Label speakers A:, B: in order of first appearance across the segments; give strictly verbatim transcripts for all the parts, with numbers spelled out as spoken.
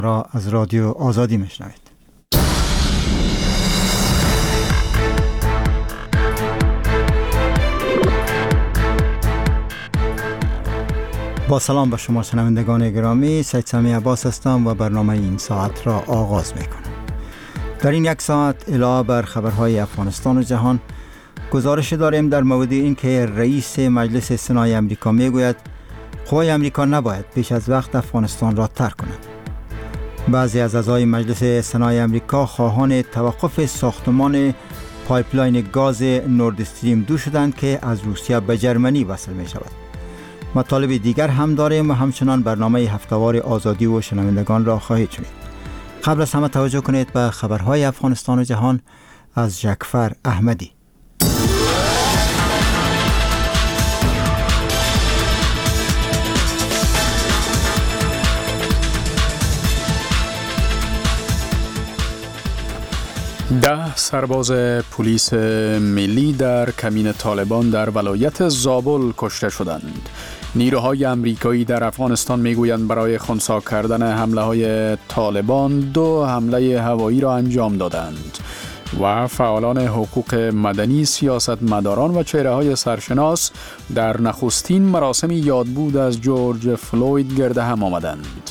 A: را از رادیو آزادی میشنوید. با سلام به شما شنوندگان گرامی، سید سامی عباس هستم و برنامه این ساعت را آغاز میکنم. در این یک ساعت علاوه بر خبرهای افغانستان و جهان، گزارش داریم در مورد این که رئیس مجلس سنای امریکا میگوید قوای امریکا نباید پیش از وقت افغانستان را ترک کنند. بعضی از اعضای مجلس سنای امریکا خواهان توقف ساختمان پایپلاین گاز نورد استریم دو شدند که از روسیه به جرمنی وصل می شود. مطالب دیگر هم داریم و همچنان برنامه هفتهوار آزادی و شنوندگان را خواهید شنید. قبل از همه توجه کنید به خبرهای افغانستان و جهان از جعفر احمدی.
B: ده سرباز پلیس ملی در کمین طالبان در ولایت زابل کشته شدند. نیروهای امریکایی در افغانستان میگویند برای خنثی کردن حمله های طالبان دو حمله هوایی را انجام دادند و فعالان حقوق مدنی، سیاستمداران و چهره‌های سرشناس در نخستین مراسم یادبود از جورج فلوید گرد هم آمدند.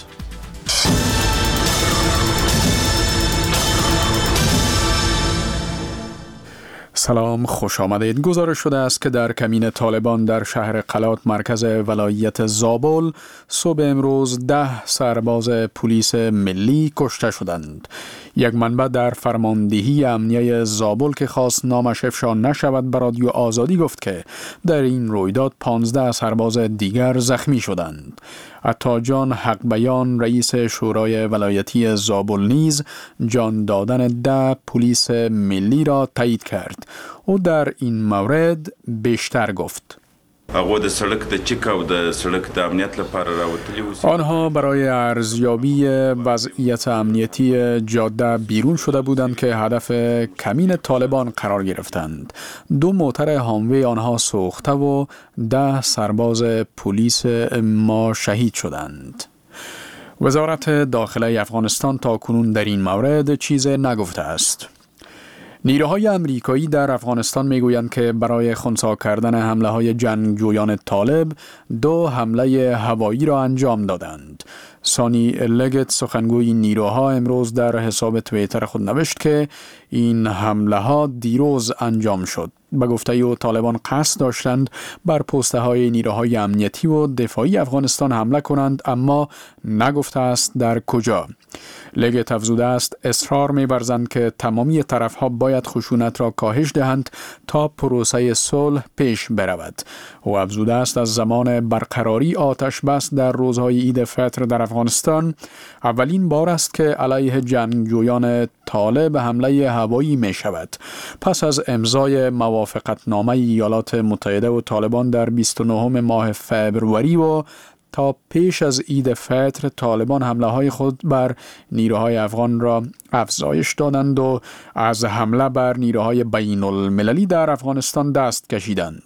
B: سلام، خوش آمدید. گزارش شده است که در کمین طالبان در شهر قلات مرکز ولایت زابل صبح امروز ده سرباز پلیس ملی کشته شدند. یک منبع در فرماندهی امنیه زابل که خواست نامش افشا نشود به رادیو آزادی گفت که در این رویداد پانزده سرباز دیگر زخمی شدند. عطا جان حق بیان رئیس شورای ولایتی زابل نیز جان دادن ده پلیس ملی را تایید کرد. او در این مورد بیشتر گفت. آنها برای ارزیابی وضعیت امنیتی جاده بیرون شده بودند که هدف کمین طالبان قرار گرفتند. دو موتر هاموی آنها سوخته و ده سرباز پلیس ما شهید شدند. وزارت داخله افغانستان تا کنون در این مورد چیزی نگفته است. نیروهای امریکایی در افغانستان میگویند که برای خنثی کردن حمله های جنگجویان طالب دو حمله هوایی را انجام دادند. سانی لگت سخنگوی نیروها امروز در حساب توییتر خود نوشت که این حمله ها دیروز انجام شد. به گفته او طالبان قصد داشتند بر پسته های نیروهای امنیتی و دفاعی افغانستان حمله کنند، اما نگفته است در کجا. لگت افزوده است اصرار می‌ورزند که تمامی طرف‌ها باید خشونت را کاهش دهند تا پروسه صلح پیش برود. او افزوده است از زمان برقراری آتش بس در روزهای عید فطر در افغانستان اولین بار است که علیه جنگجویان طالب حمله هوایی می شود. پس از امضای موافقتنامه ایالات متحده و طالبان در بیست و نهم ماه فوریه و تا پیش از عید فطر طالبان حمله های خود بر نیروهای افغان را افزایش دادند و از حمله بر نیروهای بین المللی در افغانستان دست کشیدند.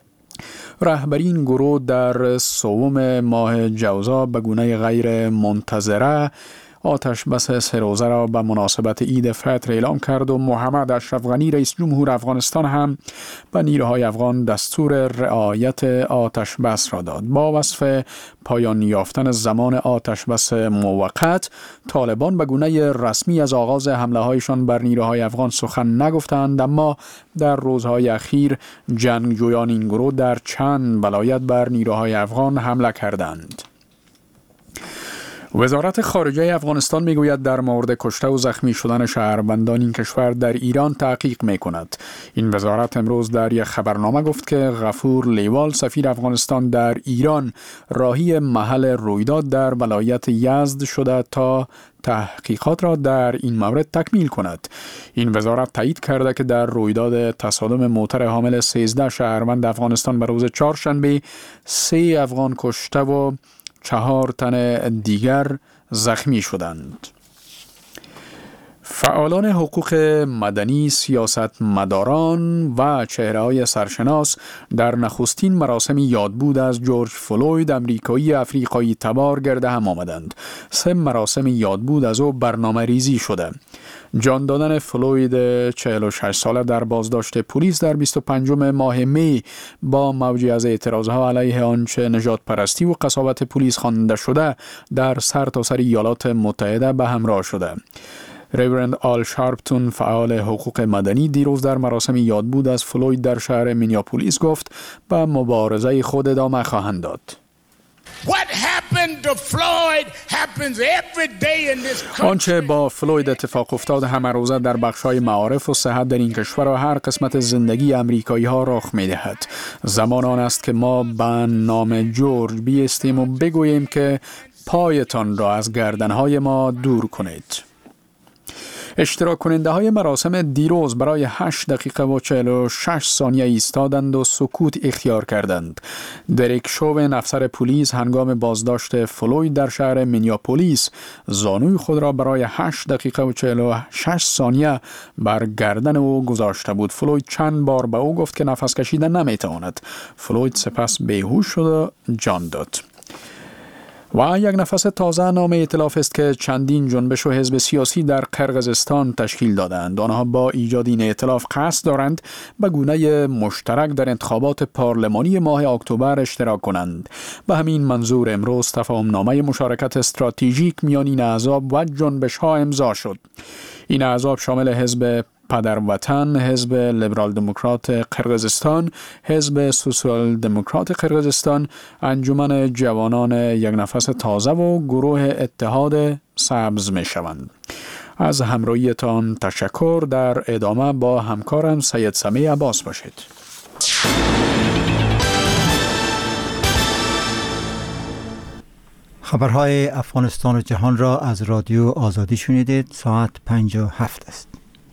B: رهبری این گروه در سوم ماه جوزا به گونه غیر منتظره آتش بس سه روزه را به مناسبت عید فطر اعلام کرد و محمد اشرف غنی رئیس جمهور افغانستان هم به نیروهای افغان دستور رعایت آتش بس را داد. با وصف پایان یافتن زمان آتش بس موقت، طالبان به گونه رسمی از آغاز حمله هایشان بر نیروهای افغان سخن نگفتند، اما در روزهای اخیر جنگجویان این گروه در چند ولایت بر نیروهای افغان حمله کردند. وزارت خارجه افغانستان میگوید در مورد کشته و زخمی شدن شهروندان این کشور در ایران تحقیق میکند. این وزارت امروز در یک خبرنامه گفت که غفور لیوال سفیر افغانستان در ایران راهی محل رویداد در ولایت یزد شده تا تحقیقات را در این مورد تکمیل کند. این وزارت تایید کرده که در رویداد تصادم موتر حامل سیزده شهروند افغانستان به روز چهارشنبه سه افغان کشته و چهار تن دیگر زخمی شدند. فعالان حقوق مدنی، سیاستمداران و چهره‌های سرشناس در نخستین مراسم یادبود از جورج فلوید امریکایی افریقایی تبار گرد هم آمدند. سه مراسم یادبود از او برنامه ریزی شده. جان دادن فلوید چهل و شش ساله در بازداشت پلیس در بیست و پنجم ماه می با موجی از اعتراضها علیه آنچه نژاد پرستی و قساوت پلیس خوانده شده در سرتاسر ایالات متحده به همراه شده. ریورند آل شارپتون، فعال حقوق مدنی، دیروز در مراسم یادبود از فلوید در شهر مینیاپولیس گفت به مبارزه خود ادامه خواهند داد. آنچه با فلوید اتفاق افتاد همه روزه در بخش‌های معارف و صحت در این کشور و هر قسمت زندگی امریکایی ها رخ می دهد. زمان آن است که ما به نام جورج بیستیم و بگوییم که پایتان را از گردنهای ما دور کنید. اشتراک کننده های مراسم دیروز برای هشت دقیقه و چهل و شش ثانیه ایستادند و سکوت اختیار کردند. دریک شوون، افسر پلیس، هنگام بازداشت فلوید در شهر مینیاپولیس زانوی خود را برای هشت دقیقه و چهل و شش ثانیه بر گردن او گذاشته بود. فلوید چند بار به او گفت که نفس کشیدن نمیتواند. فلوید سپس بیهوش شد و جان داد. و یک نفس تازه نام ائتلاف است که چندین جنبش و حزب سیاسی در قرقیزستان تشکیل دادند. آنها با ایجاد این ائتلاف قصد دارند به گونه مشترک در انتخابات پارلمانی ماه اکتبر اشتراک کنند. به همین منظور امروز تفاهم نامه مشارکت استراتژیک میان این احزاب و جنبش ها امضا شد. این احزاب شامل حزب پدر وطن، حزب لیبرال دموکرات قرقیزستان، حزب سوسیال دموکرات قرقیزستان، انجمن جوانان یک نفس تازه و گروه اتحاد سبز می شوند. از همراهیتان تشکر. در ادامه با همکارم سید سمیع عباس باشید.
A: خبرهای افغانستان و جهان را از رادیو آزادی شنیدید. ساعت پنج و هفت است.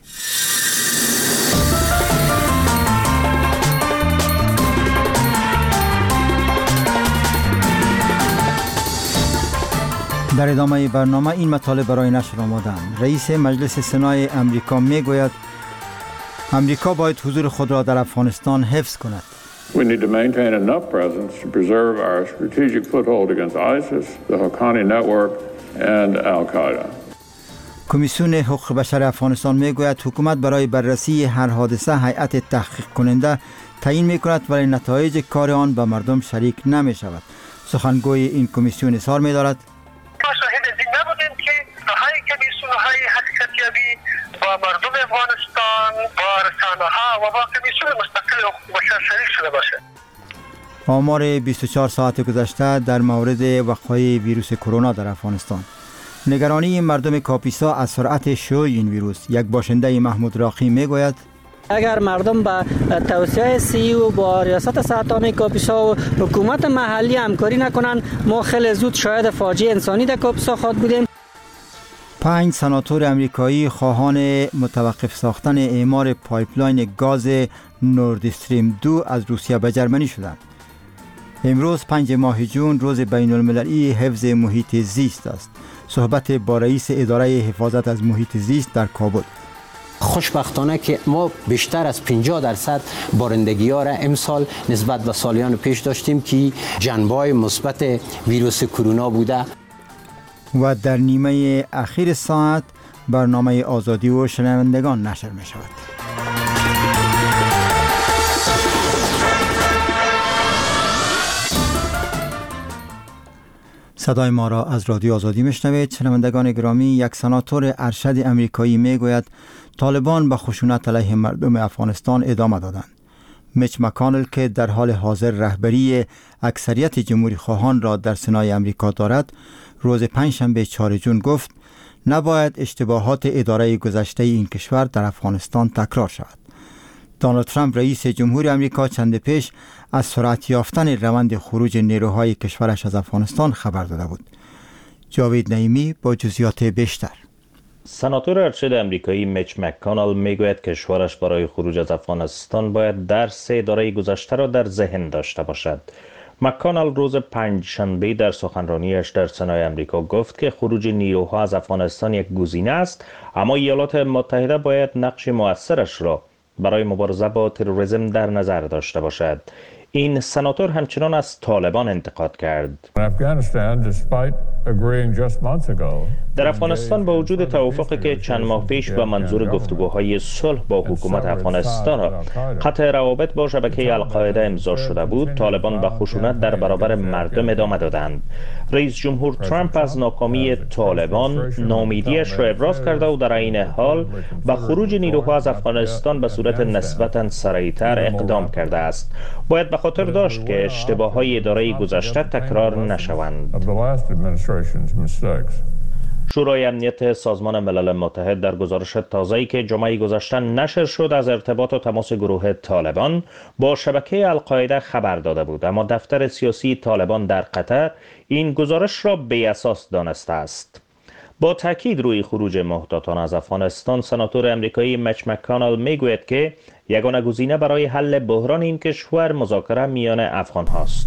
A: در ادامه برنامه این مطالب برای نشر آمدند. رئیس مجلس سنای امریکا می گوید امریکا باید حضور خود را در افغانستان حفظ کند.
C: We need to maintain enough presence to preserve our strategic foothold against ISIS, the Haqqani network and Al-Qaeda.
A: کمیسیون حقوق بشر افغانستان می گوید حکومت برای بررسی هر حادثه هیئت تحقیق کننده تعیین می کند ولی نتایج کار آن به مردم شریک نمی شود. سخنگوی این کمیسیون اظهار می دارد
D: ما شاهد از این نبودیم که های کمیسیون های حقیقتیابی با مردم افغانستان، با رسانه ها و با کمیسیون مستقل حقوق بشر شریک شده باشه.
A: آمار بیست و چهار ساعت گذشته در مورد وقایع ویروس کرونا در افغانستان. نگرانی مردم کاپیسا از سرعت شیوع این ویروس. یک باشنده محمود راقی میگوید
E: اگر مردم با توصیه سی او با ریاست صحت عامه کاپیسا و حکومت محلی همکاری نکنند، ما خیلی زود شاید فاجعه انسانی در کاپیسا خواهد بودیم.
A: پنج سناتور امریکایی خواهان متوقف ساختن اعمار پایپلاین گاز نورد استریم دو از روسیه به جرمنی شدند. امروز پنج ماه جون روز بین المللی حفظ محیط زیست است. صحبت با رئیس اداره حفاظت از محیط زیست در کابل.
F: خوشبختانه که ما بیشتر از پنجاه درصد بارندگی ها را امسال نسبت به سالیان پیش داشتیم که جنبه‌های مثبت ویروس کرونا بوده.
A: و در نیمه اخیر ساعت برنامه آزادی و شنوندگان نشر می شود. صدای ما را از رادیو آزادی میشنوید. شنوندگان گرامی، یک سناتور ارشد امریکایی میگوید طالبان به خشونت علیه مردم افغانستان ادامه دادند. میچ مکانل که در حال حاضر رهبری اکثریت جمهوری خواهان را در سنای امریکا دارد، روز پنجشنبه چهارم جون گفت نباید اشتباهات اداره گذشته این کشور در افغانستان تکرار شود. دونالد ترامپ رئیس جمهوری آمریکا چند پیش از سرعت یافتن روند خروج نیروهای کشورش از افغانستان خبر داده بود. جاوید نعیمی با جزئیات بیشتر.
G: سناتور ارشد امریکایی میچ مکانل میگوید کشورش برای خروج از افغانستان باید درس اداره گذشته را در ذهن داشته باشد. مکانل روز پنجشنبه در سخنرانیش در سنای امریکا گفت که خروج نیروها از افغانستان یک گزینه است، اما ایالات متحده باید نقش مؤثرش را برای مبارزه با تروریسم در نظر داشته باشد. این سناتور همچنان از طالبان انتقاد کرد. در افغانستان با وجود توافقی که چند ماه پیش به منظور گفتگوهای صلح با حکومت افغانستان قطع روابط با شبکه القاعده امضا شده بود، طالبان به خشونت در برابر مردم ادامه دادند. رئیس جمهور ترامپ از ناکامی طالبان ناامیدیش را ابراز کرده و در این حال به خروج نیروها از افغانستان به صورت نسبتاً سریعتر اقدام کرده است. باید به خاطر داشت که اشتباه‌های اداره گذشته تکرار نشوند. شورای امنیت سازمان ملل متحد در گزارش تازه‌ای که جمعه گذشته نشر شد از ارتباط و تماس گروه طالبان با شبکه القاعده خبر داده بود، اما دفتر سیاسی طالبان در قطر این گزارش را بی اساس دانسته است. با تاکید روی خروج محتاطانه از افغانستان، سناتور امریکایی مچ مکانل میگوید که یگانه گزینه برای حل بحران این کشور مذاکره میان افغان هاست.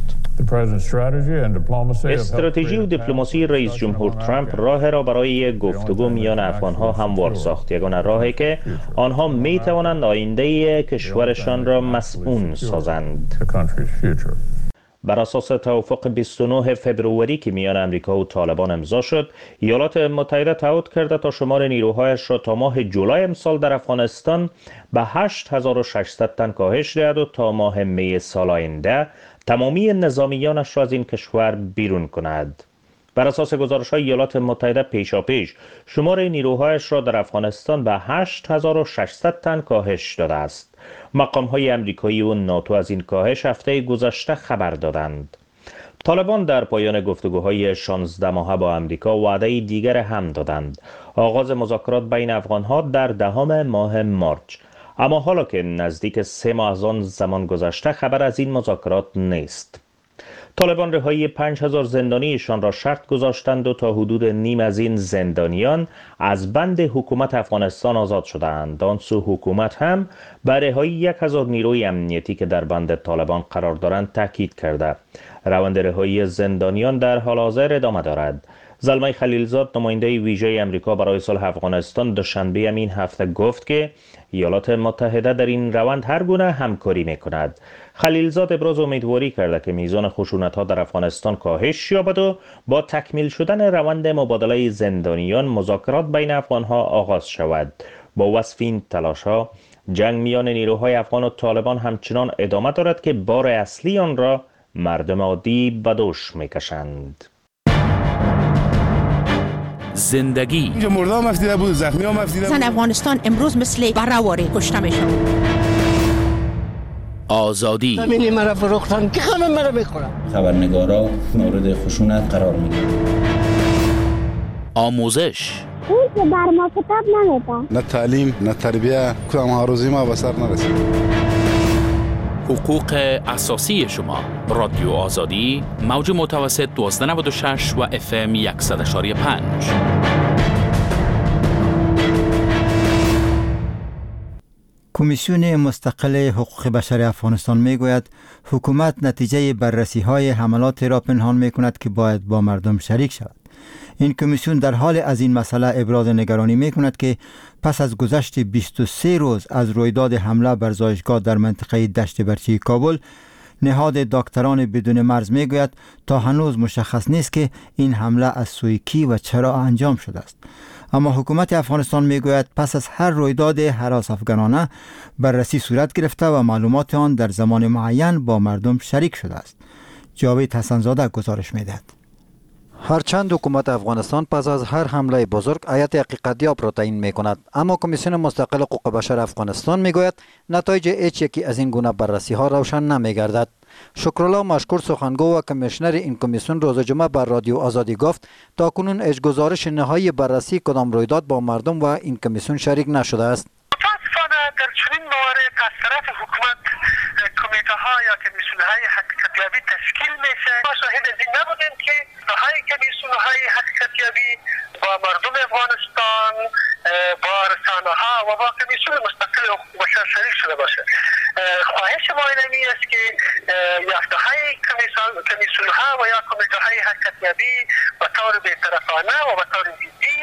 G: استراتژی و دیپلماسی رئیس جمهور ترامپ راه را برای گفتگو میان افغان ها هموار ساخت، یگانه راهی که آنها می توانند آینده کشورشان را مسئول سازند. بر اساس توافق بیست و نه فوریه که میان امریکا و طالبان امضا شد، ایالات متحده تعهد کرده تا شمار نیروهایش را تا ماه جولای امسال در افغانستان به هشت هزار و ششصد تن کاهش دهد و تا ماه می سال آینده تمامی نظامیانش را از این کشور بیرون کند. بر اساس گزارش‌های ایالات متحده پیشاپیش شمار نیروهایش را در افغانستان به هشت هزار و ششصد تن کاهش داده است. مقام‌های آمریکایی و ناتو از این کاهش هفته گذشته خبر دادند. طالبان در پایان گفتگوهای شانزده ماهه با آمریکا وعده دیگر هم دادند: آغاز مذاکرات بین افغان‌ها در دهم ماه مارچ. اما حالا که نزدیک سه ماه از آن زمان گذشته، خبر از این مذاکرات نیست. طالبان رهایی پنج هزار زندانیشان را شرط گذاشتند و تا حدود نیم از این زندانیان از بند حکومت افغانستان آزاد شدند. آن سو حکومت هم بر رهایی یک هزار نیروی امنیتی که در بند طالبان قرار دارند تاکید کرده. روند رهایی زندانیان در حال حاضر ادامه دارد. زلمه خلیلزاد، نماینده ویژه آمریکا برای صلح افغانستان، دوشنبه این هفته گفت که ایالات متحده در این روند هر گونه همکاری می‌کند. خلیلزاد ابراز امیدواری کرده که میزان خشونت‌ها در افغانستان کاهش یابد و با تکمیل شدن روند مبادله زندانیان مذاکرات بین افغان‌ها آغاز شود. با وصف این تلاش‌ها، جنگ میان نیروهای افغان و طالبان همچنان ادامه دارد که بار اصلی آن را مردم عادی به دوش می‌کشند.
H: زندگی
I: اینجا مرده هم افتیده بود، زخمی هم افتیده بود.
J: زن افغانستان امروز مثل برهواری کشته میشن.
H: آزادی
K: زمینی مرا فروختن که همه مرا میخورن.
L: خبرنگارا مورد خشونت قرار میگیرن.
H: آموزش
M: اون که بر ما کتاب نمیدن.
I: نه تعلیم نه تربیه، کدام ها روزی ما به سر نرسید.
H: حقوق اساسی شما. رادیو آزادی، موج متوسط دوازده نود و شش و اف ام صد و پنج.
A: کمیسیون مستقل حقوق بشر افغانستان میگوید حکومت نتیجه بررسی های حملات را پنهان می کند که باید با مردم شریک شود. این کمیسیون در حال از این مسئله ابراز نگرانی می کند که پس از گذشت بیست و سه روز از رویداد حمله بر زایشگاه در منطقه دشت برچی کابل، نهاد دکتران بدون مرز می گوید تا هنوز مشخص نیست که این حمله از سوی کی و چرا انجام شده است. اما حکومت افغانستان می گوید پس از هر رویداد هراس افغانانه بررسی صورت گرفته و معلومات آن در زمان معین با مردم شریک شده است. جاوید حسنزاده گزارش می دهد.
N: هرچند حکومت افغانستان پس از هر حمله بزرگ آیت حقیقتیاب را تعیین می کند، اما کمیسیون مستقل حقوق بشر افغانستان می گوید نتایج هیچ یکی از این گونه بررسی ها روشن نمی گردد. شکرالله مشکور، سخنگو و کمیشنر این کمیسیون، روز جمعه بر رادیو آزادی گفت تا کنون هیچ گزارش نهایی بررسی کدام رویداد با مردم و این کمیسیون شریک نشده است.
D: متاسفانه در چنین موارد از طرف حکومت کمیته ها یا کمیسیون های حقیقتیابی تشکیل میشه. ما شاهد از این نبودیم که های کمیسیون های حقیقتیابی با مردم افغانستان با رسانه ها و با کمیسیون مستقل حقوق بشر شریک شده باشه. خواهش ما اینمی است که یافته های کمیسیون ها و یا کمیته های حقیقتیابی به طور بی‌طرفانه و به طور جدی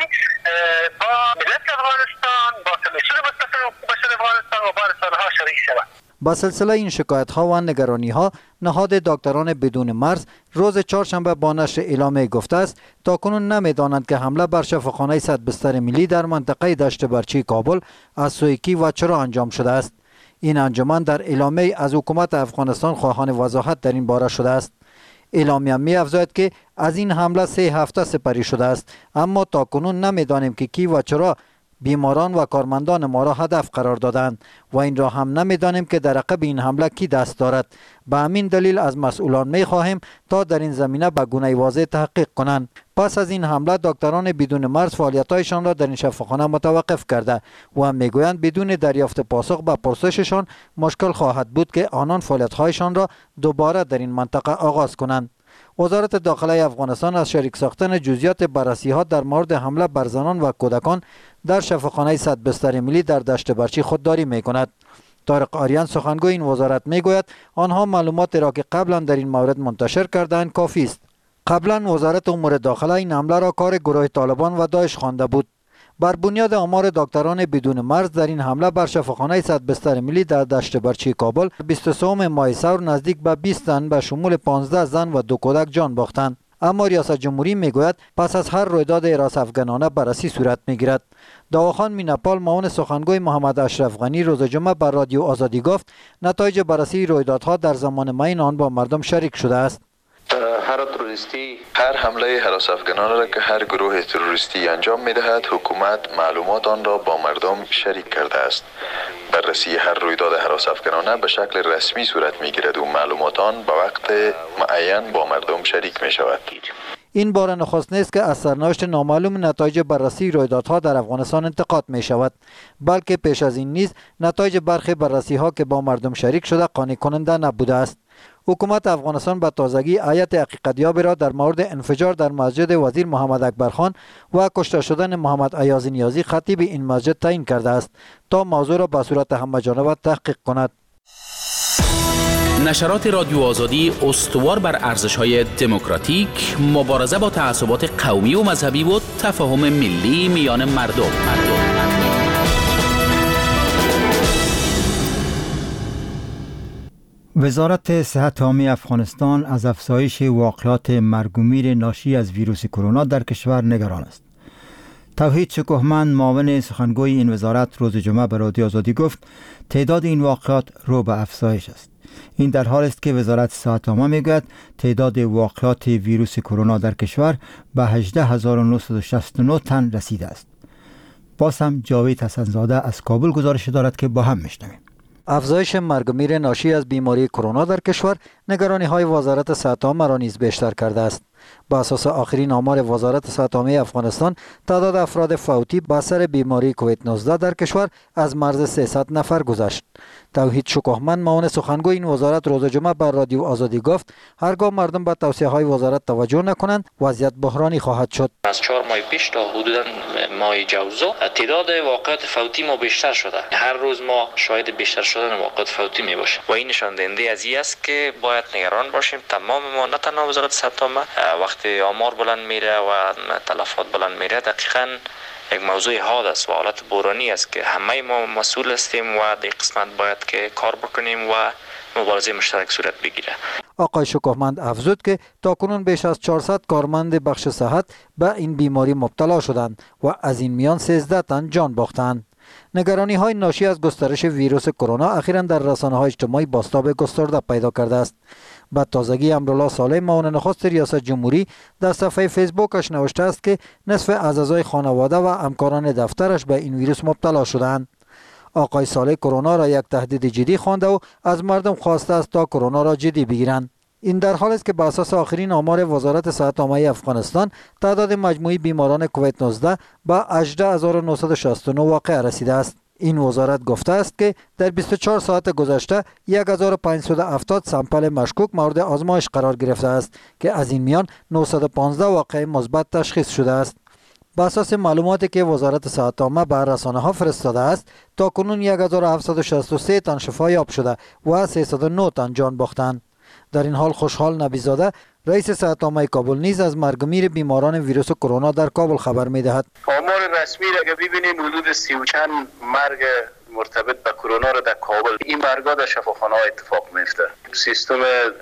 D: با ملت افغانستان، با کمیسیون مستقل حقوق بشر افغانستان و با رسانه ها شریک شود.
N: با سلسله این شکایت ها و نگرانی ها، نهاد دکتران بدون مرز روز چهارشنبه با نشر اعلامیه گفته است تاکنون نمیدانند که حمله بر شفاخانه صد بستر ملی در منطقه دشت برچی کابل از سوی کی و چرا انجام شده است. این انجمن در اعلامیه از حکومت افغانستان خواهان وضاحت در این باره شده است. اعلامیه می افزاید که از این حمله سه هفته سپری شده است، اما تاکنون نمیدانیم که کی و چرا بیماران و کارمندان ما را هدف قرار دادند و این را هم نمیدانیم که در عقب این حمله کی دست دارد. به همین دلیل از مسئولان می خواهیم تا در این زمینه به گونه واضح تحقیق کنند. پس از این حمله دکتران بدون مرز فعالیت‌هایشان را در این شفاخانه متوقف کرده و میگویند بدون دریافت پاسخ به پرسششان مشکل خواهد بود که آنان فعالیت‌هایشان را دوباره در این منطقه آغاز کنند. وزارت داخله افغانستان از شریک ساختن جزئیات بررسی‌ها در مورد حمله بر زنان و کودکان در شفاخانه صد بستر ملی در دشت برچی خودداری می‌کند. طارق آریان سخنگوی این وزارت میگوید آنها معلومات را که قبلا در این مورد منتشر کردند کافی است. قبلا وزارت امور داخله این حمله را کار گروه طالبان و داعش خوانده بود. بر بنیاد آمار دکتران بدون مرز در این حمله بر شفاخانه صد بستر ملی در دشت برچی کابل بیست و سه ماه ثور نزدیک به بیست تن به شمول پانزده زن و دو کودک جان باختند. اما ریاست جمهوری میگوید پس از هر رویداد حراس افغانانه بررسی صورت میگیرد. داوخان مینپال معاون سخنگوی محمد اشرف غنی روز جمعه بر رادیو آزادی گفت نتایج بررسی رویدادها در زمان معین آن با مردم شریک شده است.
O: هر تروریستی هر حمله هراس افغانان را که هر گروه تروریستی انجام می‌دهد حکومت معلومات آن را با مردم شریک کرده است. بررسی هر رویداد هراس افغانانه به شکل رسمی صورت می‌گیرد و معلومات آن به وقت معین با مردم شریک می‌شود.
N: این بار نخست نیست که از سرنوشت نامعلوم نتایج بررسی رویدادها در افغانستان انتقاد می شود، بلکه پیش از این نیز نتایج برخی بررسی ها که با مردم شریک شده قانع کننده نبوده است. حکومت افغانستان به تازگی هیئت حقیقتیابی را در مورد انفجار در مسجد وزیر محمد اکبرخان و کشته شدن محمد ایاز نیازی خطیب این مسجد تعیین کرده است تا موضوع را به صورت همه‌جانبه تحقیق کند.
H: نشرات رادیو آزادی استوار بر ارزش‌های دموکراتیک، مبارزه با تعصبات قومی و مذهبی و تفاهم ملی میان مردم. مردم.
A: وزارت صحت عامه افغانستان از افزایش واقعات مرگ و میر ناشی از ویروس کرونا در کشور نگران است. توحید شکوهمند معاون سخنگوی این وزارت روز جمعه به رادیو آزادی گفت تعداد این واقعات رو به افزایش است. این در حال است که وزارت صحت عامه میگوید تعداد واقعات ویروس کرونا در کشور به هجده هزار و نهصد و شصت و نه تن رسیده است. باز هم جاوید حسن‌زاده از کابل گزارش دارد که با هم میشنویم.
N: افزایش مرگ و میر ناشی از بیماری کرونا در کشور نگرانی های وزارت صحت عامه را نیز بیشتر کرده است. با اساس آخرین آمار وزارت صحت عامه افغانستان تعداد افراد فوتی به اثر بیماری کووید نوزده در کشور از مرز سیصد نفر گذشت. توحید شکوهمند معاون سخنگوی این وزارت روز جمعه بر رادیو آزادی گفت هرگاه مردم به توصیه های وزارت توجه نکنند وضعیت بحرانی خواهد شد.
P: از چهار ماه پیش تا حدودا ماه جوزا تعداد واقعات فوتی ما بیشتر شده. هر روز ما شاهد بیشتر شدن واقعات فوتی می باشیم و این نشان دهنده از این است که باید نگران باشیم. تمام ما نه تنها وزارت صحت عامه وقتی آمار بلند میره و تلفات بلند میره دقیقاً یک موضوع حاد است و حالت بحرانی است که همه ما مسئول هستیم و در قسمت باید که کار بکنیم و مبارزه مشترک صورت بگیره.
N: آقای شکوهمند افزود که تاکنون بیش از چهارصد کارمند بخش صحت به این بیماری مبتلا شدند و از این میان سیزده تن جان باختند. نگرانی های ناشی از گسترش ویروس کرونا اخیراً در رسانه های اجتماعی بازتاب گسترده پیدا کرده است. بعد تازگی امرالله صالح معاون نخست ریاست جمهوری در صفحه فیسبوکش نوشته است که نصف اعضای خانواده و همکاران دفترش به این ویروس مبتلا شدند. آقای صالح کرونا را یک تهدید جدی خوانده و از مردم خواسته است تا کرونا را جدی بگیرند. این در حال است که بر اساس آخرین آمار وزارت صحت عامه افغانستان تعداد مجموعی بیماران کووید نوزده به هجده هزار و نهصد و شصت و نه واقع رسیده است. این وزارت گفته است که در بیست و چهار ساعت گذشته هزار و پانصد و هفتاد سامپل مشکوک مورد آزمایش قرار گرفته است که از این میان نهصد و پانزده واقع مثبت تشخیص شده است. با اساس معلوماتی که وزارت صحت عامه به رسانه ها فرستاده است، تا کنون یک هزار و هفتصد و شصت و سه تن شفایاب شده و سیصد و نه تن جان باختند. در این حال خوشحال نبیزاده رئیس صحت عامه کابل نیز از مرگ و میر بیماران ویروس کرونا در کابل خبر می‌دهد.
Q: آمار رسمی را که ببینیم حدود سی و چند مرگ مرتبط به کرونا را در کابل، این مرگ‌ها در شفاخانه‌ها اتفاق میفته. سیستم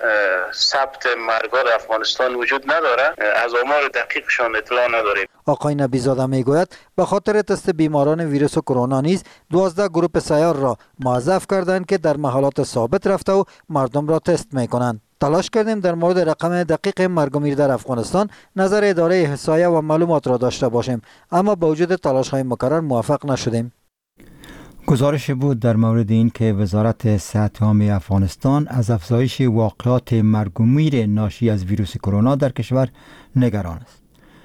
Q: ثبت مرگ‌ها در افغانستان وجود نداره، از آمار دقیقشان اطلاع نداریم.
N: آقای نبیزاده میگوید به خاطر تست بیماران ویروس کرونا نیز دوازده گروه سیار را موظف کردند که در محلات ثابت رفته و مردم را تست میکنند. تلاش کردیم در مورد رقم دقیق مرگ و میر در افغانستان نظر اداره احصایه و معلومات را داشته باشیم، اما با وجود تلاش های مکرر موفق نشدیم.
A: گزارش بود در مورد این که وزارت صحت عامه افغانستان از افزایش واقعات مرگ و میر ناشی از ویروس کرونا در کشور نگران است.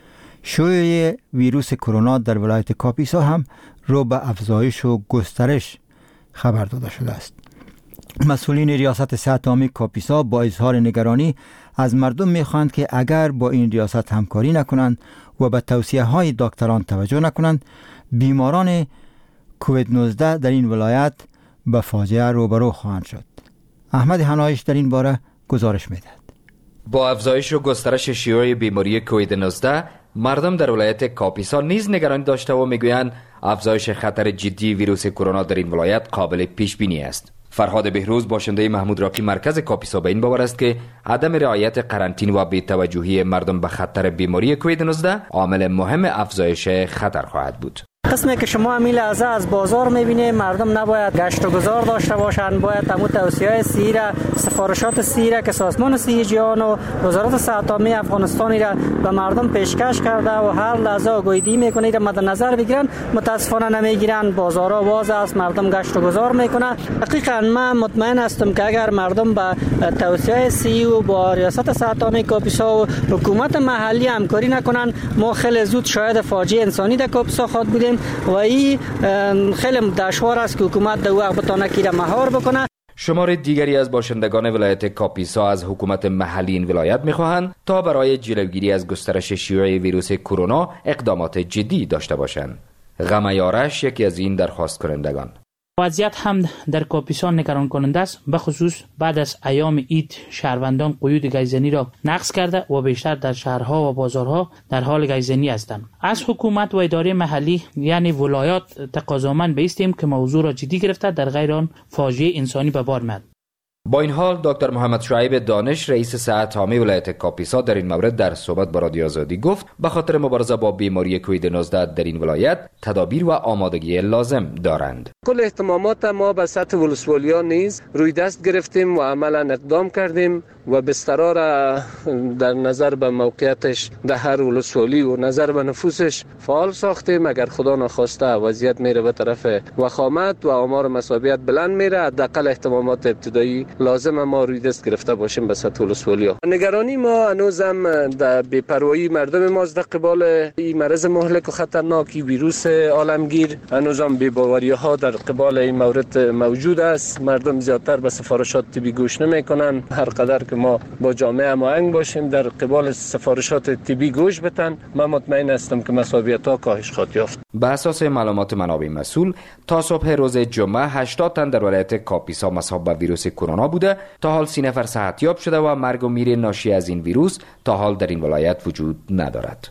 A: شیوع ویروس کرونا در ولایت کاپیسا هم رو به افزایش و گسترش خبر داده شده است. مسئولین ریاست صحت عامه کاپیسا با اظهار نگرانی از مردم می‌خواهند که اگر با این ریاست همکاری نکنند و به توصیه‌های دکتران توجه نکنند، بیماران کووید نوزده در این ولایت به فاجعه روبرو خواهند شد. احمد حنایش در این باره گزارش می‌دهد.
R: با افزایش و گسترش شیوع بیماری کووید نوزده، مردم در ولایت کاپیسا نیز نگرانی داشته و میگویند افزایش خطر جدی ویروس کرونا در این ولایت قابل پیش بینی است. فرهاد بهروز باشنده محمود راقی مرکز کاپیسا به این باور است که عدم رعایت قرنطینه و بی‌توجهی مردم به خطر بیماری کووید نوزده عامل مهم افزایش خطر خواهد بود.
E: قسمی که شما همین لحظه از بازار میبینید، مردم نباید گشت و گذار داشته باشند، باید همون توصیه‌های صحی را، سفارشات صحی را که سازمان صحت جهان و وزارت صحت عامه افغانستان را به مردم پیشکش کرده و هر لحظه آگاهی میکنه را مد نظر بگیرن. متاسفانه نمیگیرن، بازارها باز است، مردم گشت و گذار میکنه. حقیقتا من مطمئن هستم که اگر مردم به توصیه‌های صحی و با ریاست صحت عامه کاپیسا و حکومت محلی همکاری نکنن، ما خیلی زود شاید فاجعه انسانی در کاپیسا خواهد بودیم و این خیلی دشوار است که حکومت در وقت بتانه که مهار بکنه.
R: شمار دیگری از باشندگان ولایت کاپیسا از حکومت محلی این ولایت می‌خواهند تا برای جلوگیری از گسترش شیوع ویروس کرونا اقدامات جدی داشته باشند. غمه یارش یکی از این درخواست کنندگان.
S: وضعیت هم در کاپیسا نگران کننده است، به خصوص بعد از ایام عید شهروندان قیود گیزنی را نقض کرده و بیشتر در شهرها و بازارها در حال گیزنی هستند. از حکومت و اداره محلی یعنی ولایات تقاضامند بایستیم که موضوع را جدی گرفته در غیر آن فاجعه انسانی به بار میاد.
R: با این حال دکتر محمد شعیب دانش رئیس صحت عامه ولایت کاپیسا در این مورد در صحبت با رادیو آزادی گفت به خاطر مبارزه با بیماری کووید نوزده در این ولایت تدابیر و آمادگی لازم دارند.
T: کل اهتمامات ما به سطح ولسوالی‌ها نیز روی دست گرفتیم و عملا اقدام کردیم و بسترها را در نظر به موقعیتش در هر ولسوالی و نظر به نفوسش فعال ساختیم. اگر خدا نخواسته وضعیت میره به طرف وخامت و آمار مصابیت بلند میره، حداقل اهتمامات ابتدایی لازم ما روی دست گرفته باشیم به سطح ولسوالی‌ها. نگرانی ما هنوزم در بی‌پروایی مردم ماست در قبال این مرض مهلک و خطرناکی ویروس عالمگیر. هنوزم بی‌باوری‌ها در قبال این مورد موجود است. مردم زیادتر به سفارشات طبی گوش نمی‌کنن. هر قدر که ما با جامعه هماهنگ باشیم در قبال سفارشات طبی گوش بدن، من مطمئن هستم که مصابیت‌ها کاهش خواهد یافت.
R: به اساس معلومات منابع مسئول تا صبح روز جمعه هشتاد تن در ولایت کاپیسا مصاب به ویروس کرونا بوده. تا حال سی نفر صحتیاب شده و مرگ و میر ناشی از این ویروس تا حال در این ولایت وجود ندارد.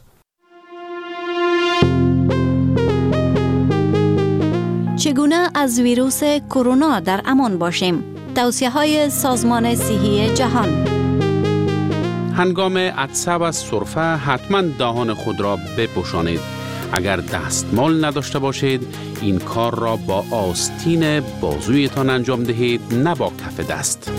U: چگونه از ویروس کرونا در امان باشیم؟ توصیه‌های سازمان صحی جهان.
H: هنگام عطسه و سرفه حتما دهان خود را بپوشانید. اگر دستمال نداشته باشید این کار را با آستین بازویتان انجام دهید، نه با کف دست.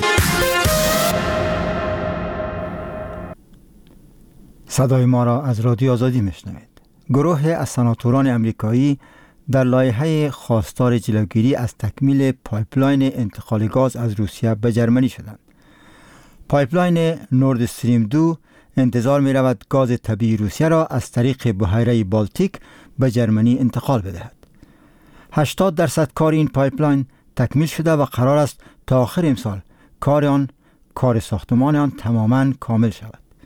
A: صدای ما را از رادیو آزادی میشنوید. گروه از سناتوران امریکایی در لایحه خواستار جلوگیری از تکمیل پایپلاین انتقال گاز از روسیه به جرمنی شدند. پایپلاین نورد استریم دو انتظار می رود گاز طبیعی روسیه را از طریق بحیره بالتیک به جرمنی انتقال بدهد. هشتاد درصد کار این پایپلاین تکمیل شده و قرار است تا آخر امسال کار آن کار ساختمان آن تماما کامل شود.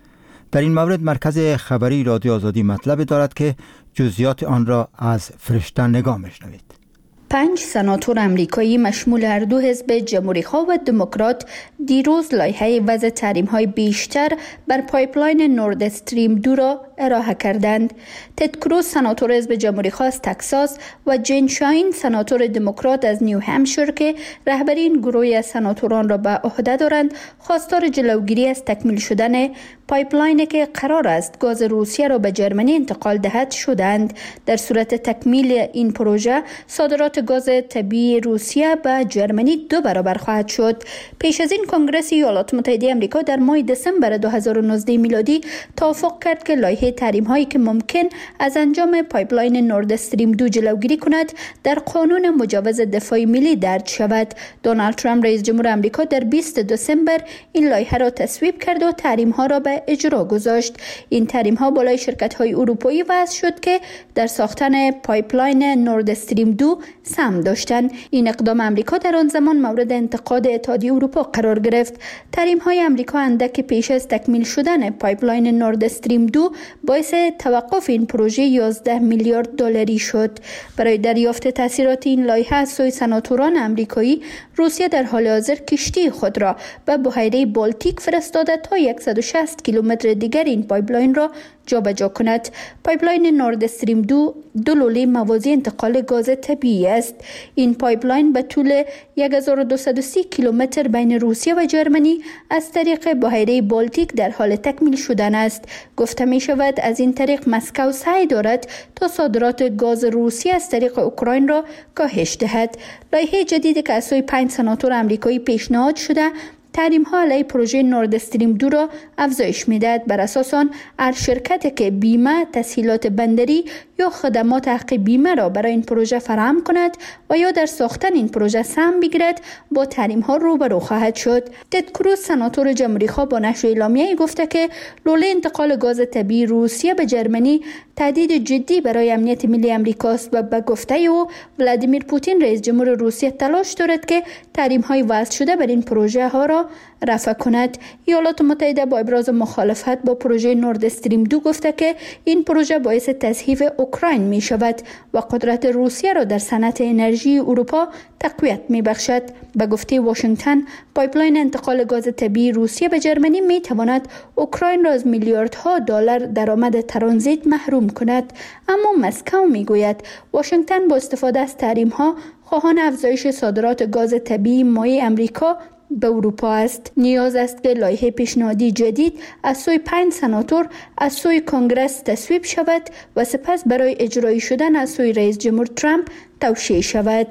A: در این مورد مرکز خبری رادیو آزادی مطلب دارد که جزئیات آن را از فرشته نگاه میشنوید.
B: پنج سناتور امریکایی مشمول هر دو حزب جمهوری‌خواه و دموکرات دیروز لایحه وضع تحریم‌های بیشتر بر پایپلاین نورد استریم دو را ارائه کردند. تد کروز سناتور حزب جمهوری‌خواه از تگزاس و جین شاین سناتور دموکرات از نیو همشیر که رهبری این گروه از سناتوران را به عهده دارند، خواستار جلوگیری از تکمیل شدن پایپلاینی که قرار است گاز روسیه را به جرمنی انتقال دهد شدند. در صورت تکمیل این پروژه صادرات گاز طبیعی روسیه به جرمنی دو برابر خواهد شد. پیش از این کنگره ایالات متحده آمریکا در ماه دسامبر دو هزار و نوزده میلادی توافق کرد که لایحه تحریم هایی که ممکن از انجام پایپلاین نورد استریم دو جلوگیری کند در قانون مجوز دفاع ملی درج شود. دونالد ترامپ رئیس جمهور آمریکا در بیست دسامبر این لایحه را تصویب کرد و تحریم ها را به اجرا گذاشت. این تحریم ها بالای شرکت های اروپایی وضع شد که در ساختن پایپلاین نورد استریم دو سهم داشتند. این اقدام آمریکا در آن زمان مورد انتقاد اتحادیه اروپا قرار گرفت. تحریم های آمریکا اندک پیش از تکمیل شدن پایپلاین نورد استریم دو باعث توقف این پروژه یازده میلیارد دلاری شد. برای دریافت تاثیرات این لایحه از سوی سناتوران آمریکایی، روسیه در حال حاضر کشتی خود را به بحیره بالتیک فرستاده تا صد و شصت کیلومتر دیگر این پایپلاین را جابجا کند. پایپلاین نورد استریم دو دو لوله موازی انتقال گاز طبیعی است. این پایپلاین به طول هزار و دویست و سی کیلومتر بین روسیه و جرمنی از طریق بحیره بالتیک در حال تکمیل شدن است. گفته می شود از این طریق مسکو سعی دارد تا صادرات گاز روسیه از طریق اوکراین را کاهش دهد. لایحه جدیدی که از سوی پنج سناتور آمریکایی پیشنهاد شده تحریم ها علیه پروژه نورد استریم دو را افزایش میدهد. بر اساس آن هر شرکتی که بیمه، تسهیلات بندری یا خدمات حق بیمه را برای این پروژه فراهم کند و یا در ساختن این پروژه سهم بگیرد با تحریم ها روبرو خواهد شد. تد کروز سناتور جمهوری خواه با نشر اعلامیه‌ای گفته که لوله انتقال گاز طبیعی روسیه به جرمنی تهدید جدی برای امنیت ملی آمریکاست و به گفته او ولادیمیر پوتین رئیس جمهور روسیه تلاش دارد که تحریم های وضع شده بر این پروژه ها را رفع کند. ایالات متحده با ابراز مخالفت با پروژه نورد استریم دو گفته که این پروژه باعث تضعیف اوکراین می شود و قدرت روسیه را در صنعت انرژی اروپا تقویت می بخشد. به گفته واشنگتن، پایپلاین انتقال گاز طبیعی روسیه به جرمنی می تواند اوکراین را از میلیاردها دلار درآمد ترانزیت محروم کند. اما مسکو می گوید واشنگتن با استفاده از تحریم ها خواهان افزایش صادرات گاز طبیعی مایع امریکا به اروپا است. نیاز است که لایحه پیشنهادی جدید از سوی پنج سناتور از سوی کنگره تصویب شود و سپس برای اجرایی شدن از سوی رئیس جمهور ترامپ توشیح شود.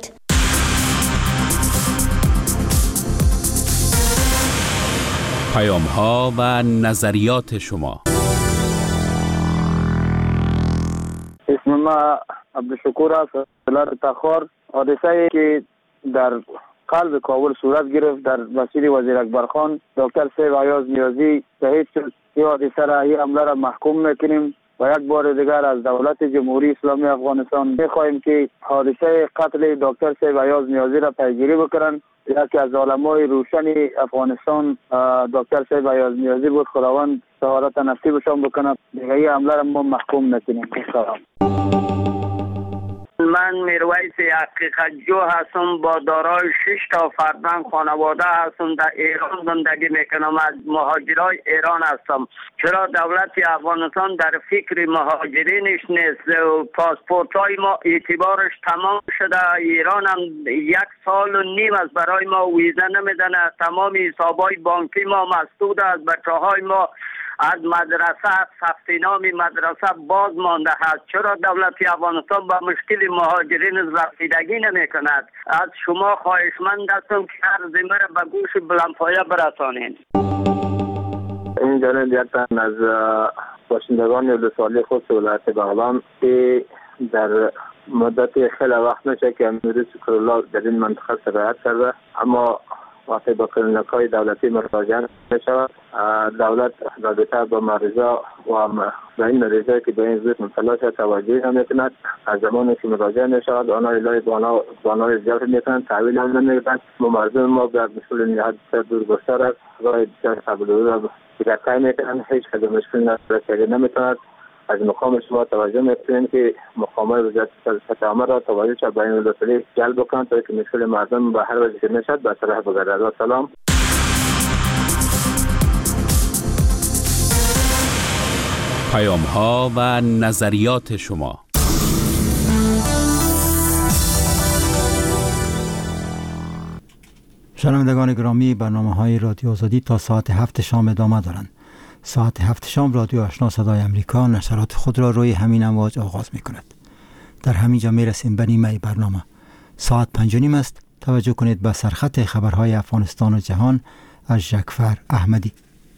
H: پیام ها و نظریات شما.
V: اسم ما عبدالشکور است. دلار تخار حادثه که در قلب کابل صورت گرفت در مسجد وزیر اکبر خان، دکتر سیب عیاض نیازی به هیچ این حادثه را این حمله را محکوم نکنیم و یک بار دیگر از دولت جمهوری اسلامی افغانستان می‌خواهیم که حادثه قتل دکتر سیب عیاض نیازی را پیگیری بکنند. یکی از علمای روشن افغانستان دکتر سیب عیاض نیازی بود. خداوند سعادت نصیبشان بکنه. دیگه این حمله را ما محکوم نکنیم. سلام.
W: من میرویس حقیقت جو هستم، با دارای شش تا فرزند خانواده هستم. در ایران زندگی میکنم، از مهاجرای ایران هستم. چرا دولت افغانستان در فکر مهاجرینش نیست؟ پاسپورت های ما اعتبارش تمام شده. ایران هم یک سال و نیم از برای ما ویزا نمیدنه. تمام حسابای بانکی ما مسدود است. بچه های ما از مدرسه ثبت نام مدرسه باز مانده است. چرا دولت افغانستان با مشکل مهاجرین رسیدگی نمی کند؟ از شما خواهشمند هستم که هر زمینه را به گوش بلندپایه برسانید.
V: این جانب یک تن از باشندگان ولسوالی خود ولایت بغلان که در مدت خیلی وقت میشه که ویروس کرونا در این منطقه سرایت کرده، اما وقتی به کلینیک‌های دولتی مراجعه می‌شود، دولت رابطه با مریضا و به این مریضایی که به این زود مبتلا شده توجه نمی‌کند. از زمانی که مراجعه می‌شود آنها الهی بانای زیاد می‌کنند، تحویل هم نمی‌دهند. ممرضان ما در مسئول نهایت دور گستر است، راه بسیار قبول را دیگر طی می‌کنند. هیچ کدام مشکل رسیدگی نمی‌کند. از مقام شما توجه می‌کنید که مقامات وزارت صحت عامه را توجه به این مسئله جلب کنند تا که مشکل مردم به هر وجه که میشد به صلاح بگردد. سلام.
H: پیام ها و نظریات شما.
A: شنوندگان گرامی، برنامه های رادیو آزادی تا ساعت هفت شام ادامه دارند. ساعت هفت شام رادیو آشنا صدای امریکا نشرات خود را روی همین امواج آغاز می کند. در همین جا می رسیم به نیمه برنامه. ساعت پنج و نیم است. توجه کنید به سرخط خبرهای افغانستان و جهان از جعفر احمدی.